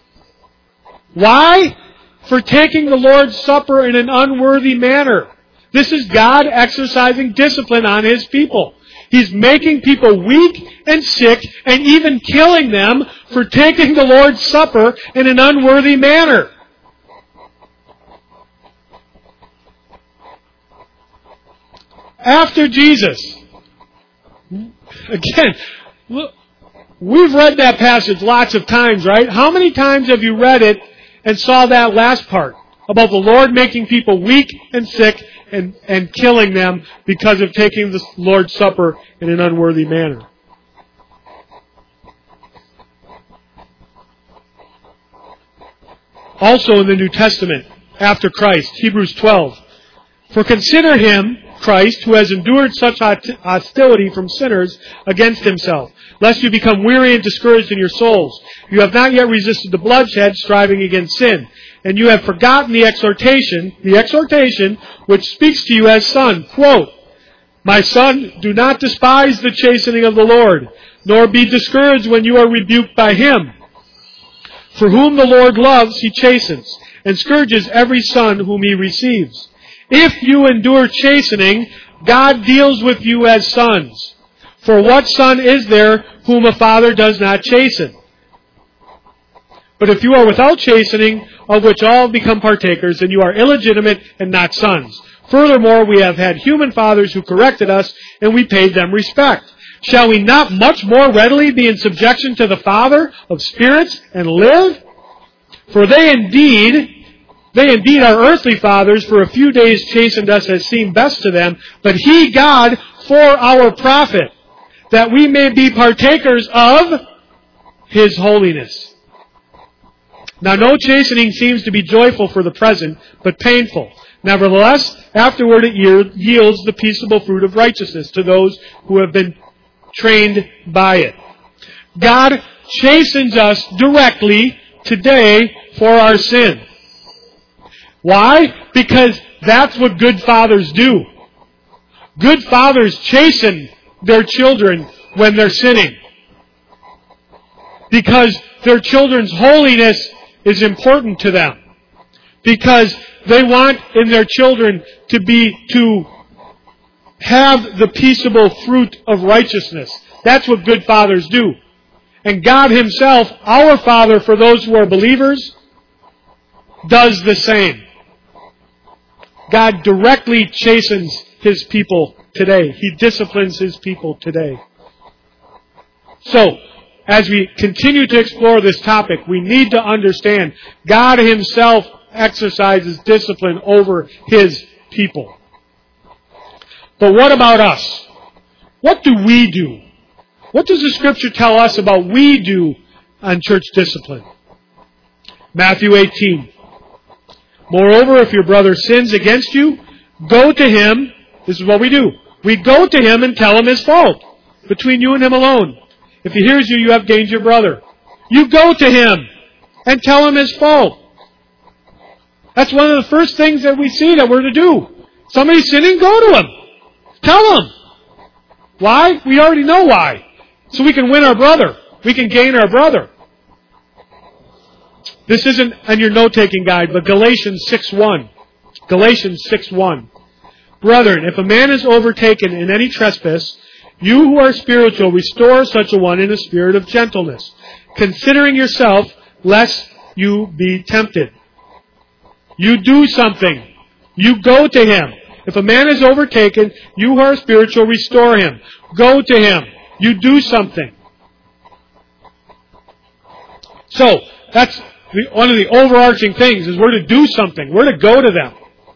Why? For taking the Lord's Supper in an unworthy manner. This is God exercising discipline on His people. He's making people weak and sick and even killing them for taking the Lord's Supper in an unworthy manner. After Jesus, again, look, we've read that passage lots of times, right? How many times have you read it and saw that last part about the Lord making people weak and sick and killing them because of taking the Lord's Supper in an unworthy manner? Also in the New Testament, after Christ, Hebrews 12. For consider Him, Christ, who has endured such hostility from sinners against Himself, lest you become weary and discouraged in your souls. You have not yet resisted the bloodshed, striving against sin. And you have forgotten the exhortation which speaks to you as son. Quote, My son, do not despise the chastening of the Lord, nor be discouraged when you are rebuked by Him. For whom the Lord loves, He chastens, and scourges every son whom He receives. If you endure chastening, God deals with you as sons. For what son is there whom a father does not chasten? But if you are without chastening, of which all become partakers, then you are illegitimate and not sons. Furthermore, we have had human fathers who corrected us, and we paid them respect. Shall we not much more readily be in subjection to the Father of spirits and live? For they indeed our earthly fathers for a few days chastened us as seemed best to them, but He, God, for our profit, that we may be partakers of His holiness. Now, no chastening seems to be joyful for the present, but painful. Nevertheless, afterward it yields the peaceable fruit of righteousness to those who have been trained by it. God chastens us directly today for our sin. Why? Because that's what good fathers do. Good fathers chasten their children when they're sinning. Because their children's holiness is important to them. Because they want in their children to have the peaceable fruit of righteousness. That's what good fathers do. And God Himself, our Father for those who are believers, does the same. God directly chastens His people today. He disciplines His people today. So, as we continue to explore this topic, we need to understand God Himself exercises discipline over His people. But what about us? What do we do? What does the Scripture tell us about we do on church discipline? Matthew 18. Moreover, if your brother sins against you, go to him. This is what we do. We go to him and tell him his fault. Between you and him alone. If he hears you, you have gained your brother. You go to him and tell him his fault. That's one of the first things that we see that we're to do. Somebody's sinning, go to him. Tell him. Why? We already know why. So we can win our brother. We can gain our brother. This isn't on your note-taking guide, but Galatians 6:1. Galatians 6:1. Brethren, if a man is overtaken in any trespass, you who are spiritual, restore such a one in a spirit of gentleness, considering yourself, lest you be tempted. You do something. You go to him. If a man is overtaken, you who are spiritual, restore him. Go to him. You do something. So, that's one of the overarching things, is we're to do something. We're to go to them.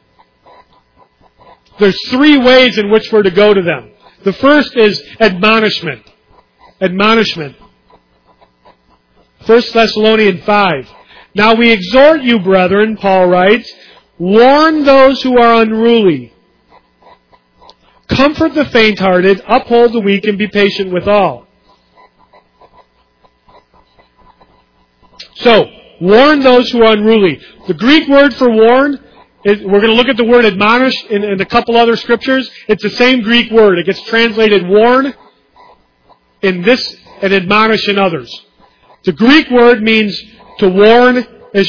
There's three ways in which we're to go to them. The first is admonishment. Admonishment. 1 Thessalonians 5. Now we exhort you, brethren, Paul writes, warn those who are unruly. Comfort the faint-hearted, uphold the weak, and be patient with all. So, warn those who are unruly. The Greek word for warn, we're going to look at the word admonish in a couple other scriptures. It's the same Greek word. It gets translated warn in this and admonish in others. The Greek word means to warn,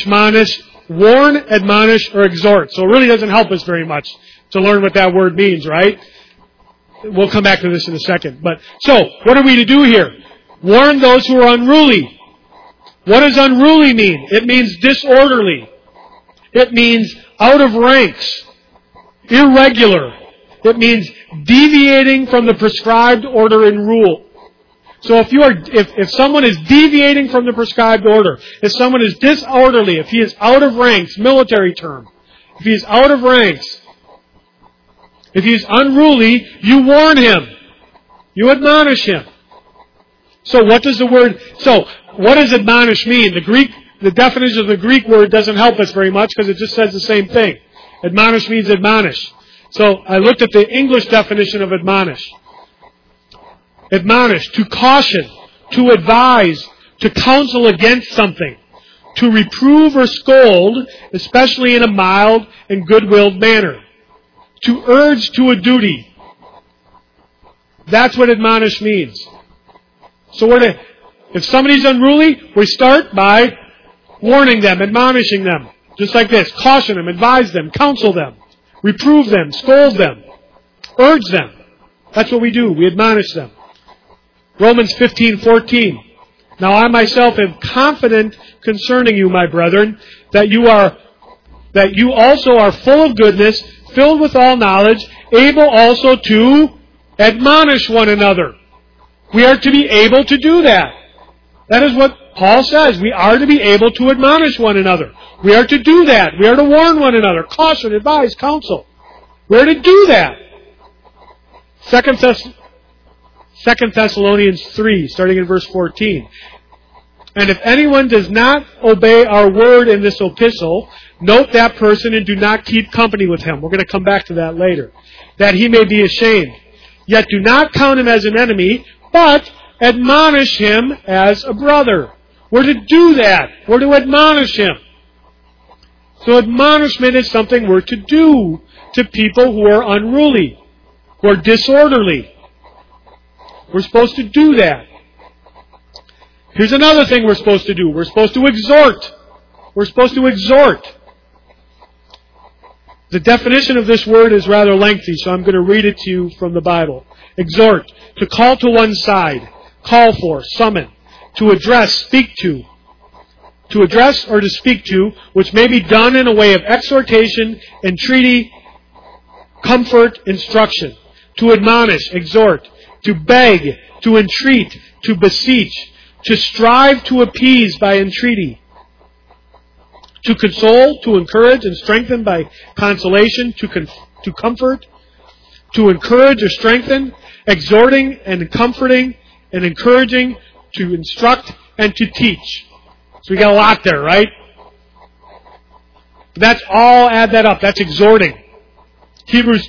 admonish, or exhort. So it really doesn't help us very much to learn what that word means, right? We'll come back to this in a second. So, what are we to do here? Warn those who are unruly. What does unruly mean? It means disorderly. It means out of ranks. Irregular. It means deviating from the prescribed order and rule. So if someone is deviating from the prescribed order, if someone is disorderly, if he is out of ranks, military term, if he is out of ranks, if he is unruly, you warn him. You admonish him. So what does admonish mean? The definition of the Greek word doesn't help us very much because it just says the same thing. Admonish means admonish. So I looked at the English definition of admonish. Admonish, to caution, to advise, to counsel against something, to reprove or scold, especially in a mild and good-willed manner, to urge to a duty. That's what admonish means. So if somebody's unruly, we start by warning them, admonishing them, just like this. Caution them, advise them, counsel them, reprove them, scold them, urge them. That's what we do. We admonish them. Romans 15:14. Now I myself am confident concerning you, my brethren, that you also are full of goodness, filled with all knowledge, able also to admonish one another. We are to be able to do that. That is what Paul says. We are to be able to admonish one another. We are to do that. We are to warn one another, caution, advise, counsel. We are to do that. 2 Thessalonians 3, starting in verse 14. And if anyone does not obey our word in this epistle, note that person and do not keep company with him. We're going to come back to that later. That he may be ashamed. Yet do not count him as an enemy, but admonish him as a brother. We're to do that. We're to admonish him. So admonishment is something we're to do to people who are unruly, who are disorderly. We're supposed to do that. Here's another thing we're supposed to do. We're supposed to exhort. We're supposed to exhort. The definition of this word is rather lengthy, so I'm going to read it to you from the Bible. Exhort, to call to one side, call for, summon, to address, speak to address or to speak to, which may be done in a way of exhortation, entreaty, comfort, instruction. To admonish, exhort, to beg, to entreat, to beseech, to strive to appease by entreaty, to console, to encourage and strengthen by consolation, to comfort, to encourage or strengthen, exhorting and comforting and encouraging, to instruct and to teach. So we got a lot there, right? That's all, add that up. That's exhorting. Hebrews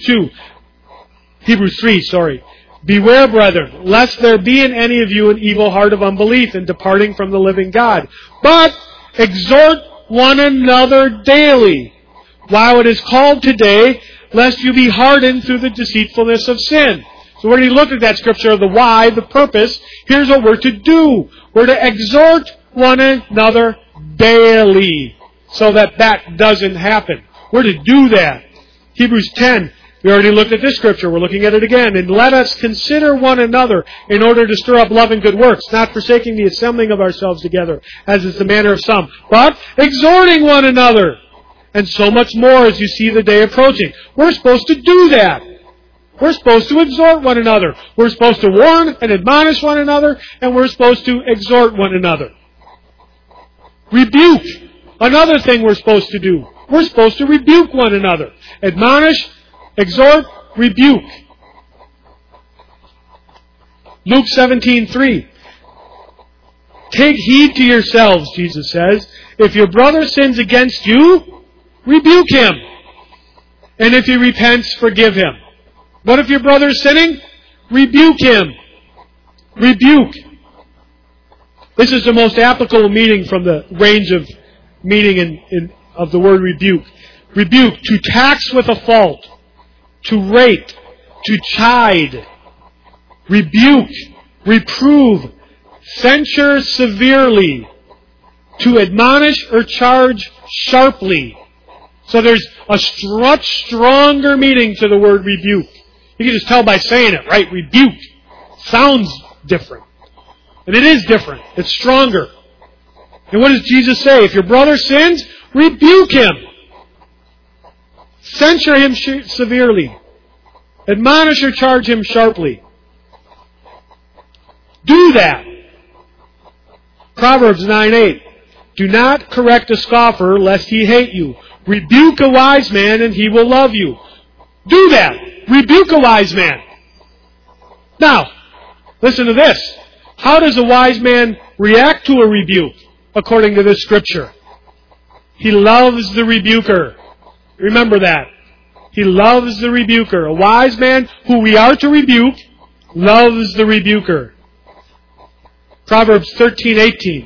3. Beware, brethren, lest there be in any of you an evil heart of unbelief in departing from the living God. But exhort one another daily, while it is called today, lest you be hardened through the deceitfulness of sin. So when you look at that scripture of the why, the purpose, here's what we're to do. We're to exhort one another daily, so that doesn't happen. We're to do that. Hebrews 10. We already looked at this scripture. We're looking at it again. And let us consider one another in order to stir up love and good works, not forsaking the assembling of ourselves together, as is the manner of some, but exhorting one another. And so much more as you see the day approaching. We're supposed to do that. We're supposed to exhort one another. We're supposed to warn and admonish one another, and we're supposed to exhort one another. Rebuke. Another thing we're supposed to do. We're supposed to rebuke one another. Admonish, exhort, rebuke. Luke 17:3. Take heed to yourselves, Jesus says. If your brother sins against you, rebuke him. And if he repents, forgive him. But if your brother is sinning, rebuke him. Rebuke. This is the most applicable meaning from the range of meaning of the word rebuke. Rebuke, to tax with a fault, to rate, to chide, rebuke, reprove, censure severely, to admonish or charge sharply. So there's a much stronger meaning to the word rebuke. You can just tell by saying it, right? Rebuke. Sounds different. And it is different. It's stronger. And what does Jesus say? If your brother sins, rebuke him. Censure him severely. Admonish or charge him sharply. Do that. Proverbs 9:8. Do not correct a scoffer, lest he hate you. Rebuke a wise man, and he will love you. Do that. Rebuke a wise man. Now, listen to this. How does a wise man react to a rebuke, according to this scripture? He loves the rebuker. Remember that. He loves the rebuker. A wise man who we are to rebuke loves the rebuker. Proverbs 13:18.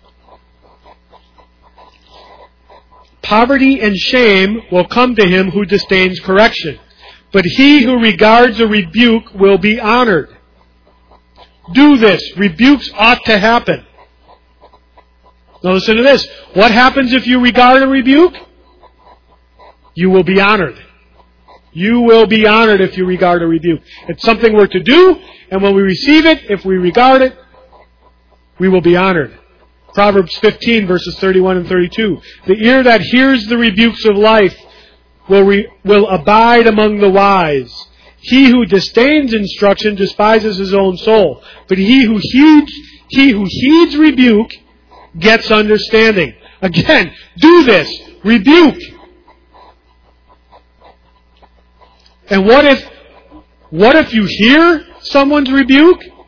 Poverty and shame will come to him who disdains correction, but he who regards a rebuke will be honored. Do this. Rebukes ought to happen. Now listen to this. What happens if you regard a rebuke? You will be honored. You will be honored if you regard a rebuke. It's something we're to do, and when we receive it, if we regard it, we will be honored. Proverbs 15, verses 31 and 32. The ear that hears the rebukes of life will abide among the wise. He who disdains instruction despises his own soul, but he who heeds rebuke gets understanding. Again, do this. Rebuke. And what if you hear someone's rebuke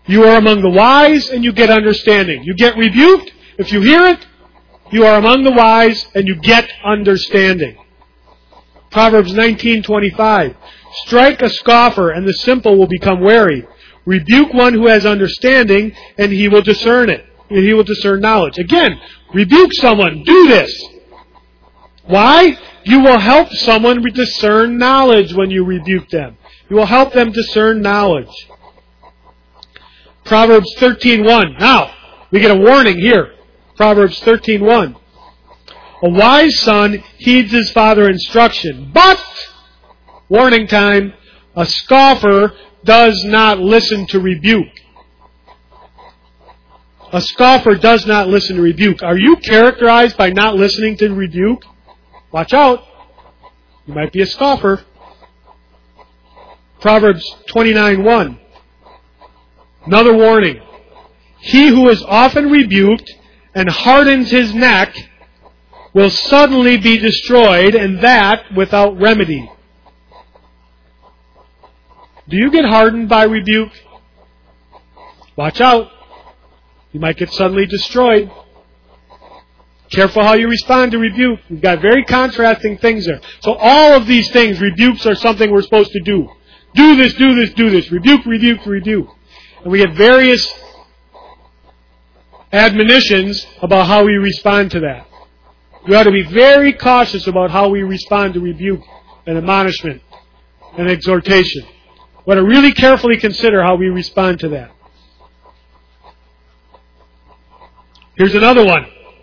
You are among the wise and you get understanding. You get rebuked. If you hear it, you are among the wise and you get understanding. Proverbs 19:25. Strike a scoffer and the simple will become wary. Rebuke one who has understanding and he will discern it. And he will discern knowledge. Again, rebuke someone. Do this. Why? You will help someone discern knowledge when you rebuke them. You will help them discern knowledge. Proverbs 13:1. Now, we get a warning here. Proverbs 13:1. A wise son heeds his father's instruction, but, warning time, a scoffer does not listen to rebuke. A scoffer does not listen to rebuke. Are you characterized by not listening to rebuke? Watch out. You might be a scoffer. Proverbs 29:1. Another warning. He who is often rebuked and hardens his neck will suddenly be destroyed, and that without remedy. Do you get hardened by rebuke? Watch out. You might get suddenly destroyed. Careful how you respond to rebuke. We've got very contrasting things there. So all of these things, rebukes are something we're supposed to do. Do this, do this, do this. Rebuke, rebuke, rebuke. And we have various admonitions about how we respond to that. We ought to be very cautious about how we respond to rebuke and admonishment and exhortation. We ought to really carefully consider how we respond to that. Here's another one.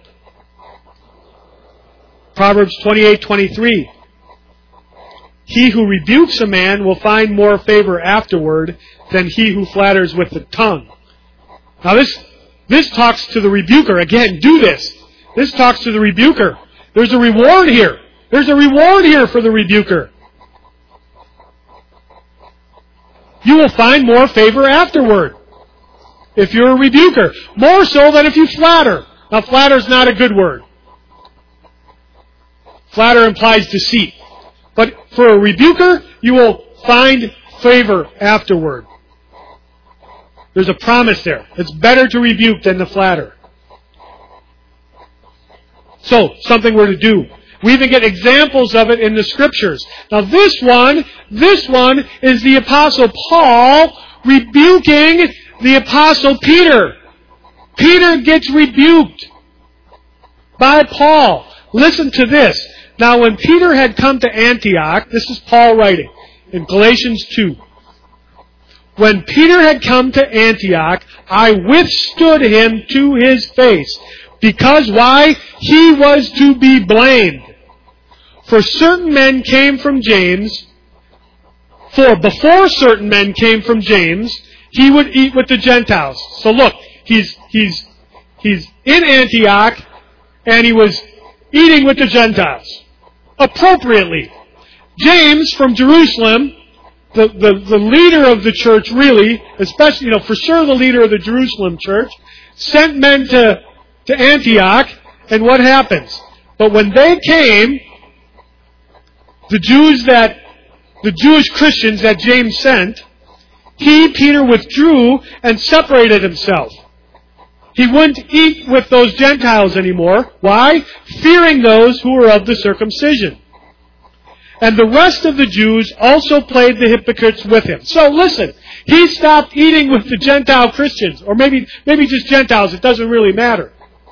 Proverbs 28:23. He who rebukes a man will find more favor afterward than he who flatters with the tongue. Now this talks to the rebuker. Again, do this. This talks to the rebuker. There's a reward here. There's a reward here for the rebuker. You will find more favor afterward if you're a rebuker. More so than if you flatter. Now, flatter is not a good word. Flatter implies deceit. But for a rebuker, you will find favor afterward. There's a promise there. It's better to rebuke than to flatter. So, something we're to do. We even get examples of it in the Scriptures. Now this one is the Apostle Paul rebuking the Apostle Peter. Peter gets rebuked by Paul. Listen to this. Now when Peter had come to Antioch, this is Paul writing in Galatians 2. When Peter had come to Antioch, I withstood him to his face. Because why? He was to be blamed. For certain men came from James. For before certain men came from James, he would eat with the Gentiles. So look, he's in Antioch, and he was eating with the Gentiles. Appropriately. James from Jerusalem, the leader of the church really, especially, for sure the leader of the Jerusalem church, sent men to Antioch, and what happens? But when they came, the Jewish Christians that James sent, Peter withdrew and separated himself. He wouldn't eat with those Gentiles anymore. Why? Fearing those who were of the circumcision. And the rest of the Jews also played the hypocrites with him. So listen, he stopped eating with the Gentile Christians, or maybe just Gentiles, it doesn't really matter.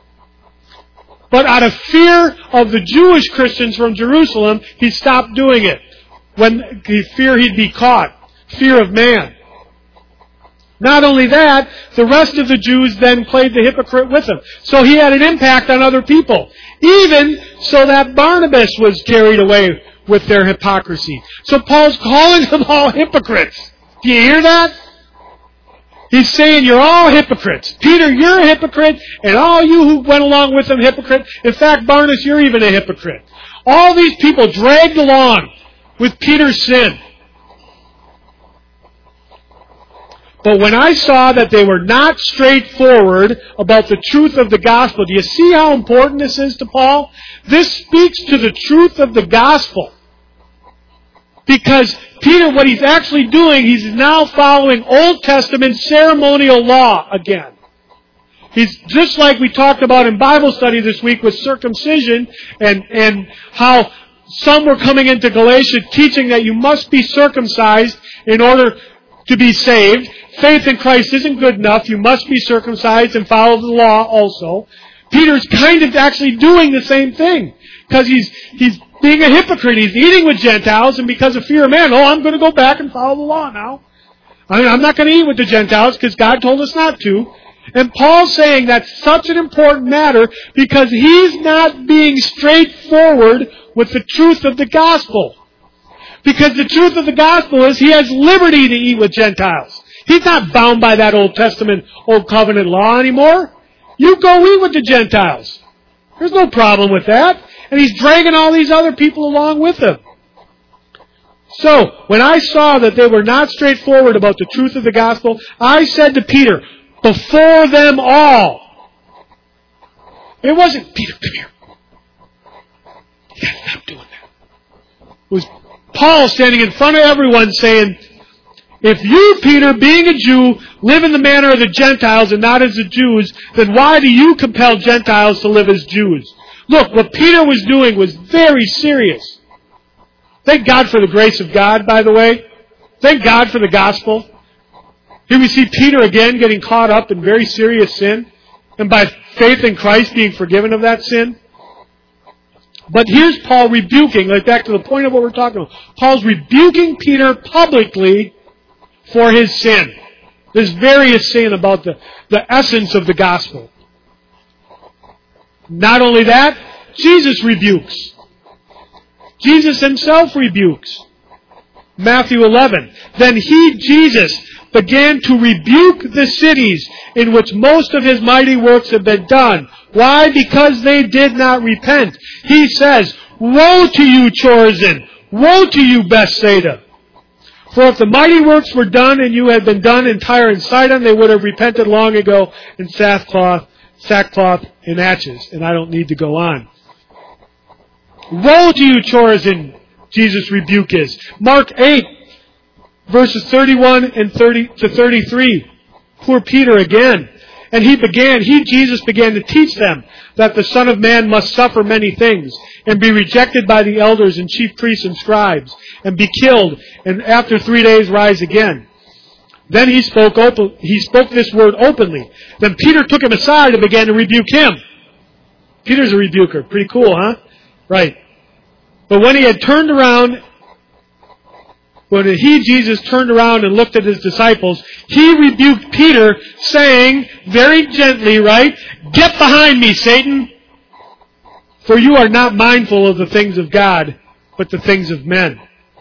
But out of fear of the Jewish Christians from Jerusalem, he stopped doing it. When he feared he'd be caught. Fear of man. Not only that, the rest of the Jews then played the hypocrite with him. So he had an impact on other people. Even so that Barnabas was carried away with their hypocrisy. So Paul's calling them all hypocrites. Do you hear that? He's saying you're all hypocrites. Peter, you're a hypocrite, and all you who went along with him, hypocrite. In fact, Barnabas, you're even a hypocrite. All these people dragged along with Peter's sin. But when I saw that they were not straightforward about the truth of the gospel, do you see how important this is to Paul? This speaks to the truth of the gospel. Because Peter, what he's actually doing, he's now following Old Testament ceremonial law again. He's just like we talked about in Bible study this week with circumcision and how some were coming into Galatia teaching that you must be circumcised in order to be saved. Faith in Christ isn't good enough. You must be circumcised and follow the law also. Peter's kind of actually doing the same thing because he's being a hypocrite. He's eating with Gentiles, and because of fear of man, I'm going to go back and follow the law now. I'm not going to eat with the Gentiles because God told us not to. And Paul's saying that's such an important matter because he's not being straightforward with the truth of the gospel. Because the truth of the gospel is he has liberty to eat with Gentiles. He's not bound by that Old Testament, Old Covenant law anymore. You go eat with the Gentiles. There's no problem with that. And he's dragging all these other people along with him. So, when I saw that they were not straightforward about the truth of the gospel, I said to Peter, before them all. It wasn't, Peter, come here. You gotta stop doing that. It was Paul standing in front of everyone saying, if you, Peter, being a Jew, live in the manner of the Gentiles and not as the Jews, then why do you compel Gentiles to live as Jews? Look, what Peter was doing was very serious. Thank God for the grace of God, by the way. Thank God for the gospel. Here we see Peter again getting caught up in very serious sin, and by faith in Christ being forgiven of that sin. But here's Paul rebuking, like back to the point of what we're talking about. Paul's rebuking Peter publicly for his sin. This various sin about the essence of the gospel. Not only that, Jesus rebukes. Jesus himself rebukes. Matthew 11. Then he, Jesus, began to rebuke the cities in which most of his mighty works have been done. Why? Because they did not repent. He says, woe to you, Chorazin! Woe to you, Bethsaida! For if the mighty works were done and you had been done in Tyre and Sidon, they would have repented long ago in sackcloth and ashes. And I don't need to go on. Woe to you, Chorazin! Jesus' rebuke is. Mark 8, verses 31 and 30 to 33. Poor Peter again. And Jesus began to teach them that the Son of Man must suffer many things and be rejected by the elders and chief priests and scribes and be killed and after 3 days rise again. Then he spoke this word openly. Then Peter took him aside and began to rebuke him. Peter's a rebuker. Pretty cool, huh? Right. But when he had turned around, Jesus turned around and looked at his disciples, he rebuked Peter, saying, very gently, right, get behind me, Satan, for you are not mindful of the things of God, but the things of men.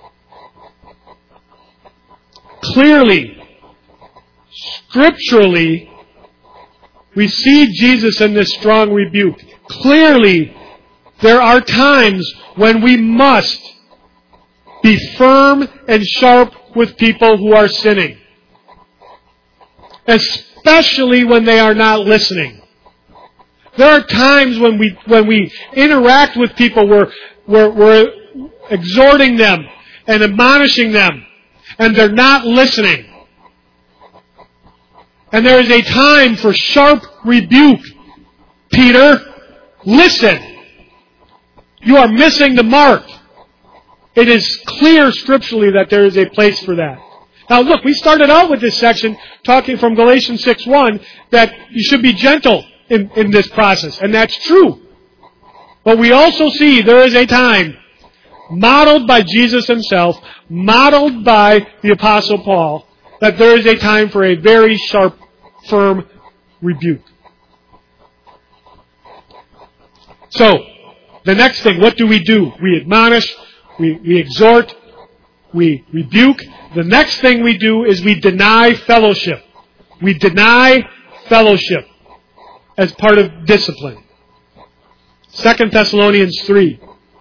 Clearly, scripturally, we see Jesus in this strong rebuke. Clearly, there are times when we must be firm and sharp with people who are sinning. Especially when they are not listening. There are times when we interact with people, we're exhorting them and admonishing them, and they're not listening. And there is a time for sharp rebuke. Peter, listen. You are missing the mark. It is clear scripturally that there is a place for that. Now look, we started out with this section talking from Galatians 6:1 that you should be gentle in this process, and that's true. But we also see there is a time modeled by Jesus himself, modeled by the Apostle Paul, that there is a time for a very sharp, firm rebuke. So, the next thing, what do? We admonish, we exhort, we rebuke. The next thing we do is we deny fellowship. We deny fellowship as part of discipline. 2 Thessalonians 3.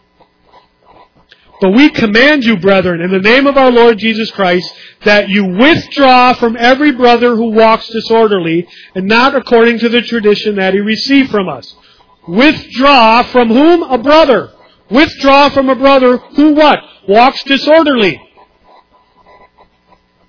But we command you, brethren, in the name of our Lord Jesus Christ, that you withdraw from every brother who walks disorderly, and not according to the tradition that he received from us. Withdraw from whom? A brother. Withdraw from a brother who what? Walks disorderly.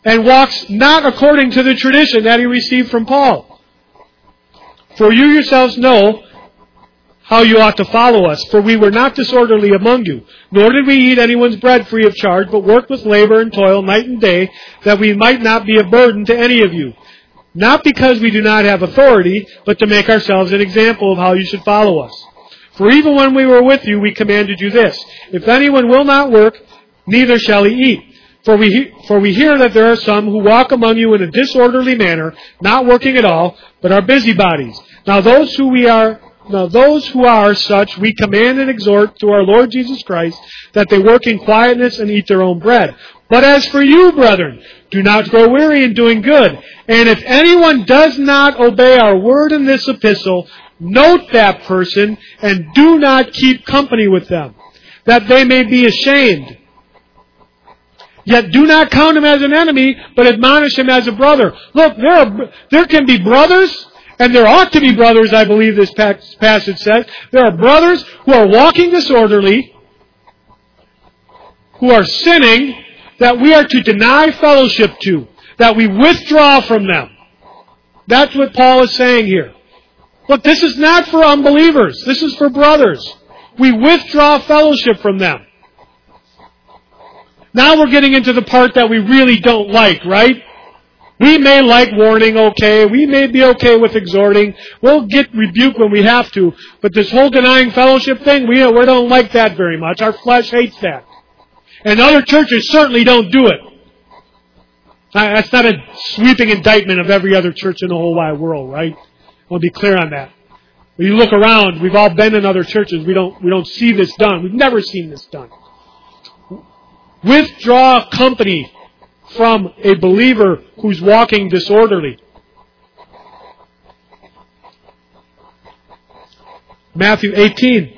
and walks not according to the tradition that he received from Paul. For you yourselves know how you ought to follow us. For we were not disorderly among you, nor did we eat anyone's bread free of charge, but worked with labor and toil night and day, that we might not be a burden to any of you. Not because we do not have authority, but to make ourselves an example of how you should follow us. For even when we were with you, we commanded you this: if anyone will not work, neither shall he eat. For we hear that there are some who walk among you in a disorderly manner, not working at all, but are busybodies. Now those who are such, we command and exhort through our Lord Jesus Christ, that they work in quietness and eat their own bread. But as for you, brethren, do not grow weary in doing good. And if anyone does not obey our word in this epistle, note that person, and do not keep company with them, that they may be ashamed. Yet do not count him as an enemy, but admonish him as a brother. Look, there can be brothers, and there ought to be brothers, I believe this passage says. There are brothers who are walking disorderly, who are sinning, that we are to deny fellowship to, that we withdraw from them. That's what Paul is saying here. Look, this is not for unbelievers. This is for brothers. We withdraw fellowship from them. Now we're getting into the part that we really don't like, right? We may like warning, okay. We may be okay with exhorting. We'll get rebuked when we have to. But this whole denying fellowship thing, we don't like that very much. Our flesh hates that. And other churches certainly don't do it. That's not a sweeping indictment of every other church in the whole wide world, right? I want to be clear on that. When you look around, we've all been in other churches. We don't see this done. We've never seen this done. Withdraw company from a believer who's walking disorderly. Matthew 18.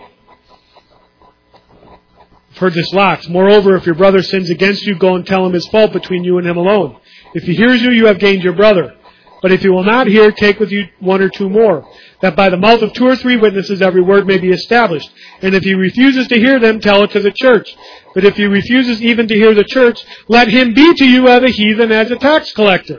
I've heard this lots. Moreover, if your brother sins against you, go and tell him his fault between you and him alone. If he hears you, you have gained your brother. But if he will not hear, take with you one or two more, that by the mouth of 2 or 3 witnesses every word may be established. And if he refuses to hear them, tell it to the church. But if he refuses even to hear the church, let him be to you as a heathen, as a tax collector.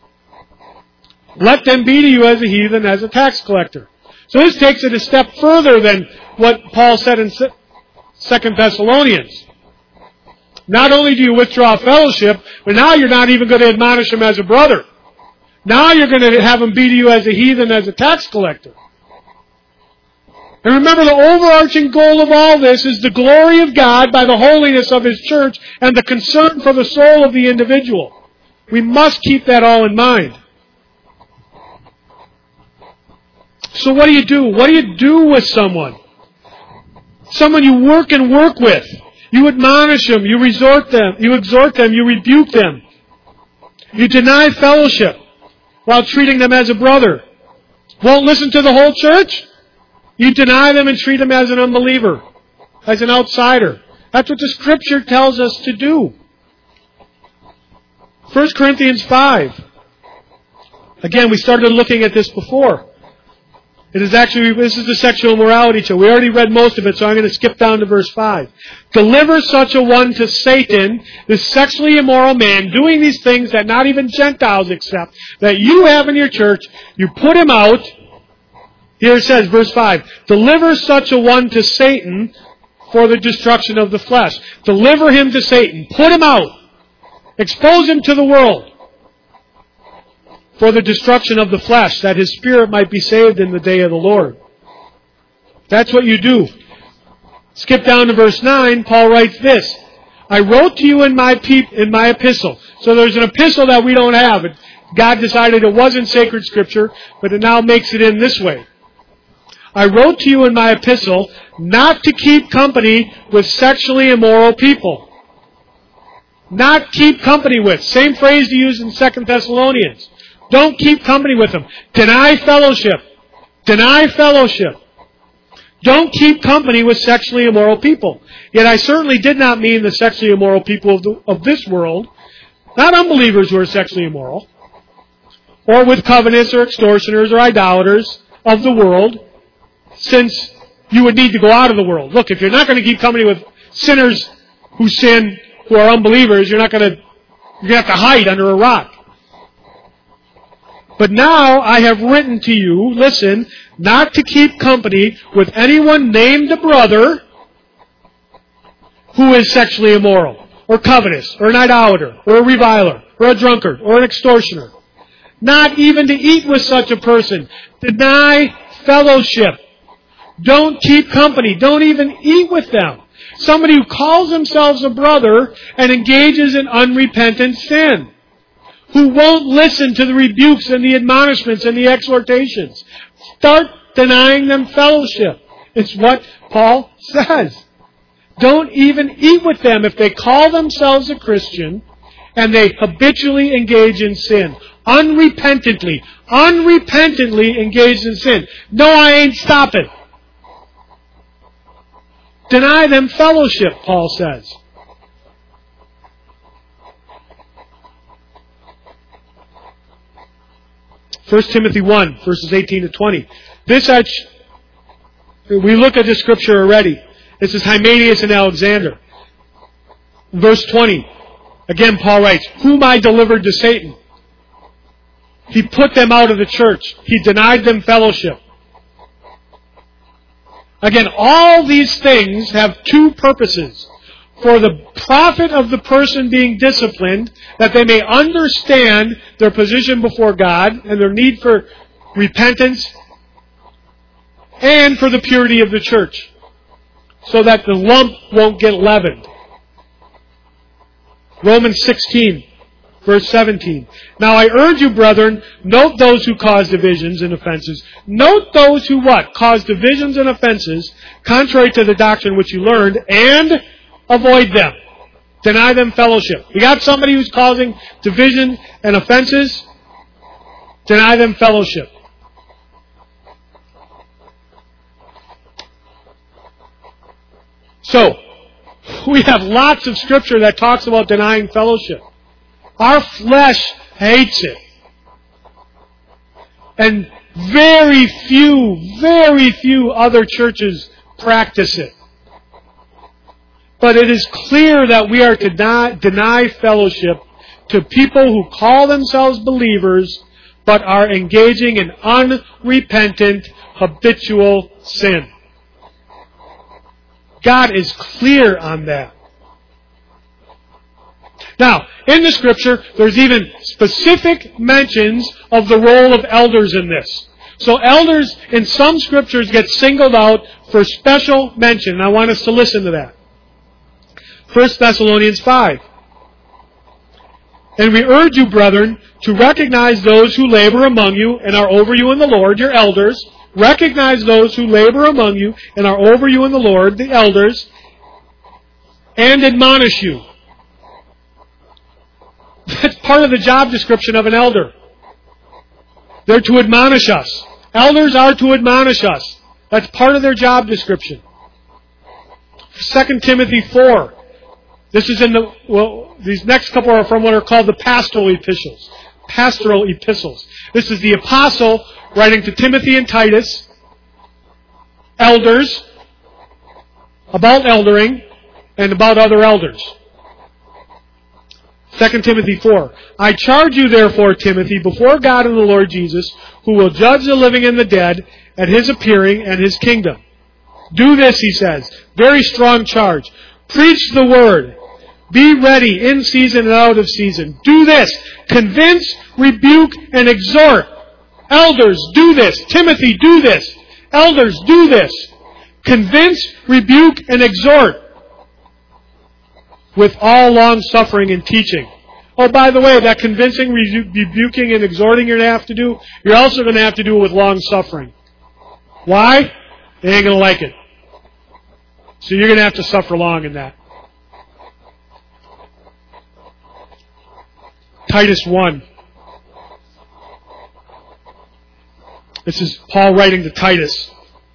Let them be to you as a heathen, as a tax collector. So this takes it a step further than what Paul said in 2 Thessalonians. Not only do you withdraw fellowship, but now you're not even going to admonish him as a brother. Now you're going to have him be to you as a heathen, as a tax collector. And remember, the overarching goal of all this is the glory of God by the holiness of His church and the concern for the soul of the individual. We must keep that all in mind. So what do you do? What do you do with someone? Someone you work with. You admonish them, you exhort them, you rebuke them. You deny fellowship while treating them as a brother. Won't listen to the whole church? You deny them and treat them as an unbeliever, as an outsider. That's what the Scripture tells us to do. 1 Corinthians 5. Again, we started looking at this before. This is the sexual immorality chapter. We already read most of it, so I'm going to skip down to verse 5. Deliver such a one to Satan, this sexually immoral man, doing these things that not even Gentiles accept, that you have in your church. You put him out. Here it says, verse 5, deliver such a one to Satan for the destruction of the flesh. Deliver him to Satan. Put him out. Expose him to the world for the destruction of the flesh, that his spirit might be saved in the day of the Lord. That's what you do. Skip down to verse 9. Paul writes this. I wrote to you in my epistle. So there's an epistle that we don't have. God decided it wasn't sacred scripture, but it now makes it in this way. I wrote to you in my epistle not to keep company with sexually immoral people. Not keep company with. Same phrase to use in 2 Thessalonians. Don't keep company with them. Deny fellowship. Deny fellowship. Don't keep company with sexually immoral people. Yet I certainly did not mean the sexually immoral people of this world. Not unbelievers who are sexually immoral. Or with covetous or extortioners or idolaters of the world. Since you would need to go out of the world. Look, if you're not going to keep company with sinners who sin, who are unbelievers, you're not going You're going to have to hide under a rock. But now I have written to you, listen, not to keep company with anyone named a brother who is sexually immoral, or covetous, or an idolater, or a reviler, or a drunkard, or an extortioner. Not even to eat with such a person. Deny fellowship. Don't keep company. Don't even eat with them. Somebody who calls themselves a brother and engages in unrepentant sin. Who won't listen to the rebukes and the admonishments and the exhortations. Start denying them fellowship. It's what Paul says. Don't even eat with them if they call themselves a Christian and they habitually engage in sin. Unrepentantly engaged in sin. No, I ain't stopping. Deny them fellowship, Paul says. First Timothy 1, verses 18 to 20. We look at this scripture already. This is Hymenaeus and Alexander. Verse 20. Again, Paul writes, whom I delivered to Satan. He put them out of the church. He denied them fellowship. Again, all these things have two purposes. For the profit of the person being disciplined, that they may understand their position before God and their need for repentance, and for the purity of the church, so that the lump won't get leavened. Romans 16, verse 17. Now I urge you, brethren, note those who cause divisions and offenses. Note those who what? Cause divisions and offenses, contrary to the doctrine which you learned, and avoid them. Deny them fellowship. You got somebody who's causing division and offenses? Deny them fellowship. So, we have lots of scripture that talks about denying fellowship. Our flesh hates it. And very few other churches practice it. But it is clear that we are to deny fellowship to people who call themselves believers but are engaging in unrepentant, habitual sin. God is clear on that. Now, in the Scripture, there's even specific mentions of the role of elders in this. So elders in some Scriptures get singled out for special mention. And I want us to listen to that. 1 Thessalonians 5. And we urge you, brethren, to recognize those who labor among you and are over you in the Lord, your elders. Recognize those who labor among you and are over you in the Lord, the elders, and admonish you. That's part of the job description of an elder. They're to admonish us. Elders are to admonish us. That's part of their job description. 2 Timothy 4. This is these next couple are from what are called the pastoral epistles. Pastoral epistles. This is the apostle writing to Timothy and Titus, elders, about eldering, and about other elders. 2 Timothy 4. I charge you therefore, Timothy, before God and the Lord Jesus, who will judge the living and the dead at His appearing and His kingdom. Do this, he says. Very strong charge. Preach the word. Be ready in season and out of season. Do this. Convince, rebuke, and exhort. Elders, do this. Timothy, do this. Elders, do this. Convince, rebuke, and exhort. With all long-suffering and teaching. Oh, by the way, that convincing, rebuking, and exhorting you're going to have to do, you're also going to have to do it with long-suffering. Why? They ain't going to like it. So you're going to have to suffer long in that. Titus 1. This is Paul writing to Titus.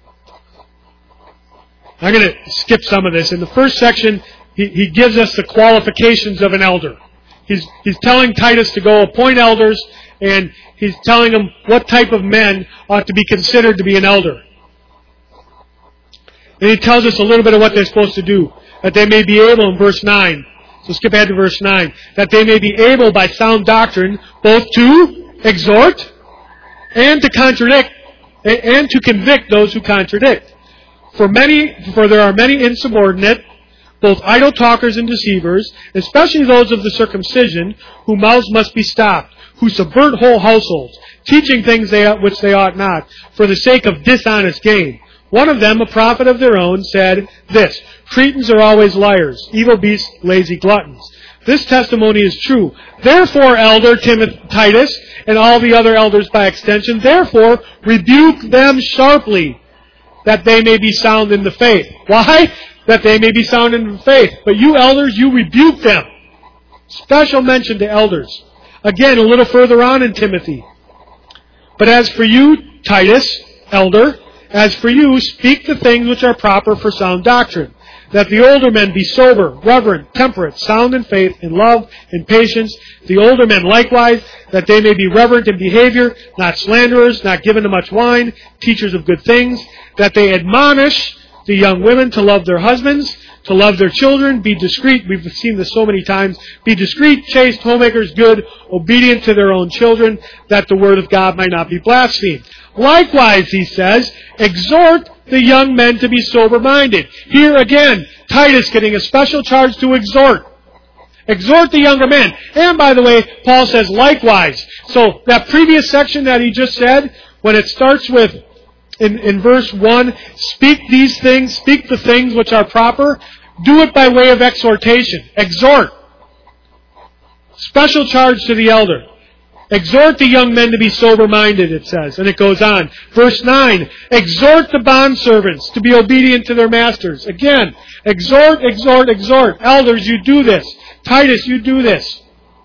I'm going to skip some of this. In the first section, he gives us the qualifications of an elder. He's telling Titus to go appoint elders, and he's telling him what type of men ought to be considered to be an elder. And he tells us a little bit of what they're supposed to do. That they may be able, in verse 9, So skip ahead to verse 9. That they may be able by sound doctrine both to exhort and to contradict, and to convict those who contradict. For there are many insubordinate, both idle talkers and deceivers, especially those of the circumcision, whose mouths must be stopped, who subvert whole households, teaching things which they ought not, for the sake of dishonest gain. One of them, a prophet of their own, said this, Cretans are always liars, evil beasts, lazy gluttons. This testimony is true. Therefore, elder Titus, and all the other elders by extension, therefore, rebuke them sharply, that they may be sound in the faith. Why? That they may be sound in the faith. But you elders, you rebuke them. Special mention to elders. Again, a little further on in Timothy. But as for you, Titus, elder, as for you, speak the things which are proper for sound doctrine, that the older men be sober, reverent, temperate, sound in faith, in love, in patience, the older men likewise, that they may be reverent in behavior, not slanderers, not given to much wine, teachers of good things, that they admonish the young women to love their husbands, to love their children, be discreet. We've seen this so many times. Be discreet, chaste, homemakers, good, obedient to their own children, that the word of God might not be blasphemed. Likewise, he says, exhort the young men to be sober-minded. Here again, Titus getting a special charge to exhort. Exhort the younger men. And by the way, Paul says likewise. So that previous section that he just said, when it starts with, in verse 1, speak these things, speak the things which are proper, do it by way of exhortation. Exhort. Special charge to the elder. Exhort the young men to be sober-minded, it says. And it goes on. Verse 9, exhort the bondservants to be obedient to their masters. Again, exhort, exhort, exhort. Elders, you do this. Titus, you do this.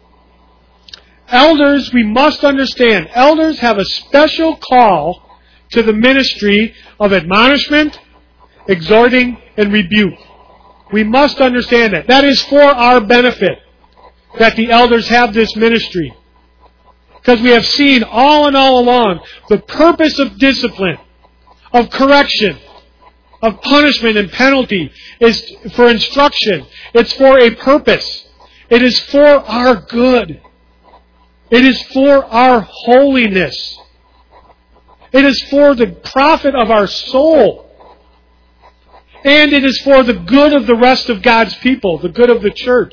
Elders, we must understand, elders have a special call to the ministry of admonishment, exhorting, and rebuke. We must understand that. That is for our benefit, that the elders have this ministry. Because we have seen all and all along the purpose of discipline, of correction, of punishment and penalty is for instruction. It's for a purpose. It is for our good. It is for our holiness. It is for the profit of our soul. And it is for the good of the rest of God's people, the good of the church.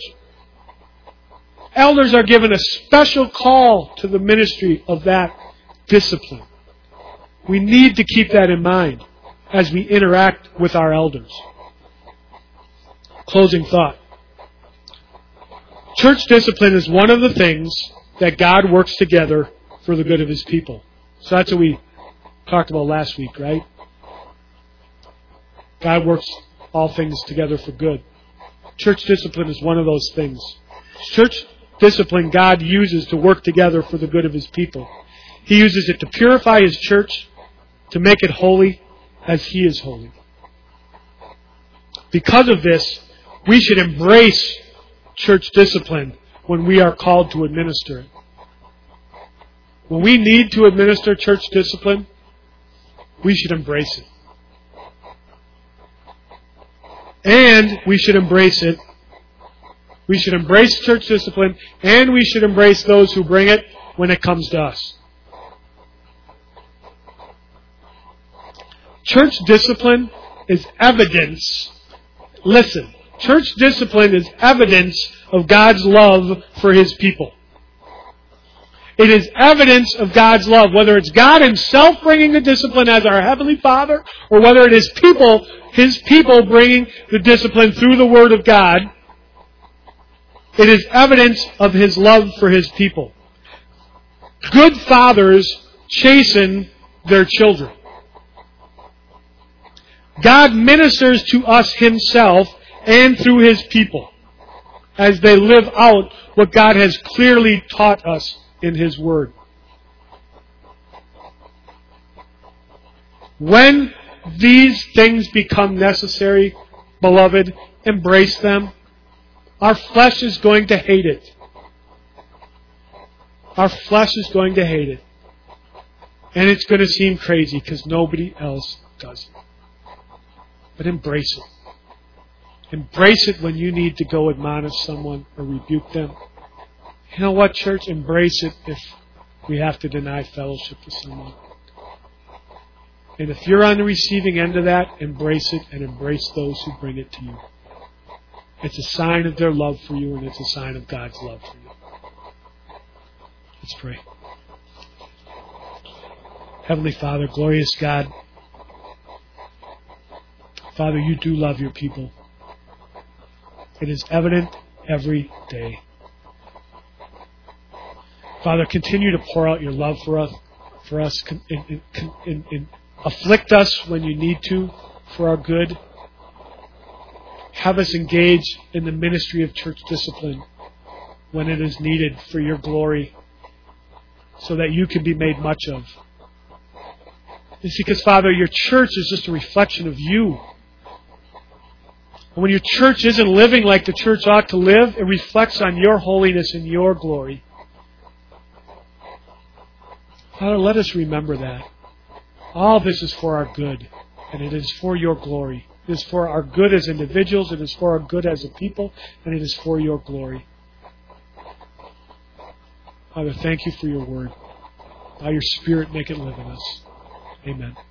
Elders are given a special call to the ministry of that discipline. We need to keep that in mind as we interact with our elders. Closing thought. Church discipline is one of the things that God works together for the good of His people. So that's what we talked about last week, right? God works all things together for good. Church discipline is one of those things. Church discipline God uses to work together for the good of His people. He uses it to purify His church, to make it holy as He is holy. Because of this, we should embrace church discipline when we are called to administer it. When we need to administer church discipline, we should embrace it. And we should embrace it. We should embrace church discipline, and we should embrace those who bring it when it comes to us. Church discipline is evidence. Listen, church discipline is evidence of God's love for His people. It is evidence of God's love, whether it's God Himself bringing the discipline as our Heavenly Father, or whether it is His people bringing the discipline through the Word of God. It is evidence of His love for His people. Good fathers chasten their children. God ministers to us Himself and through His people as they live out what God has clearly taught us in His Word. When these things become necessary, beloved, embrace them. Our flesh is going to hate it. Our flesh is going to hate it. And it's going to seem crazy because nobody else does it. But embrace it. Embrace it when you need to go admonish someone or rebuke them. You know what, church? Embrace it if we have to deny fellowship to someone. And if you're on the receiving end of that, embrace it and embrace those who bring it to you. It's a sign of their love for you, and it's a sign of God's love for you. Let's pray. Heavenly Father, glorious God, Father, you do love your people. It is evident every day. Father, continue to pour out your love for us. Afflict us when you need to for our good. Have us engage in the ministry of church discipline when it is needed for your glory, so that you can be made much of. It's because, Father, your church is just a reflection of you. And when your church isn't living like the church ought to live, it reflects on your holiness and your glory. Father, let us remember that. All this is for our good, and it is for your glory. It is for our good as individuals, it is for our good as a people, and it is for your glory. Father, thank you for your word. By your Spirit, make it live in us. Amen.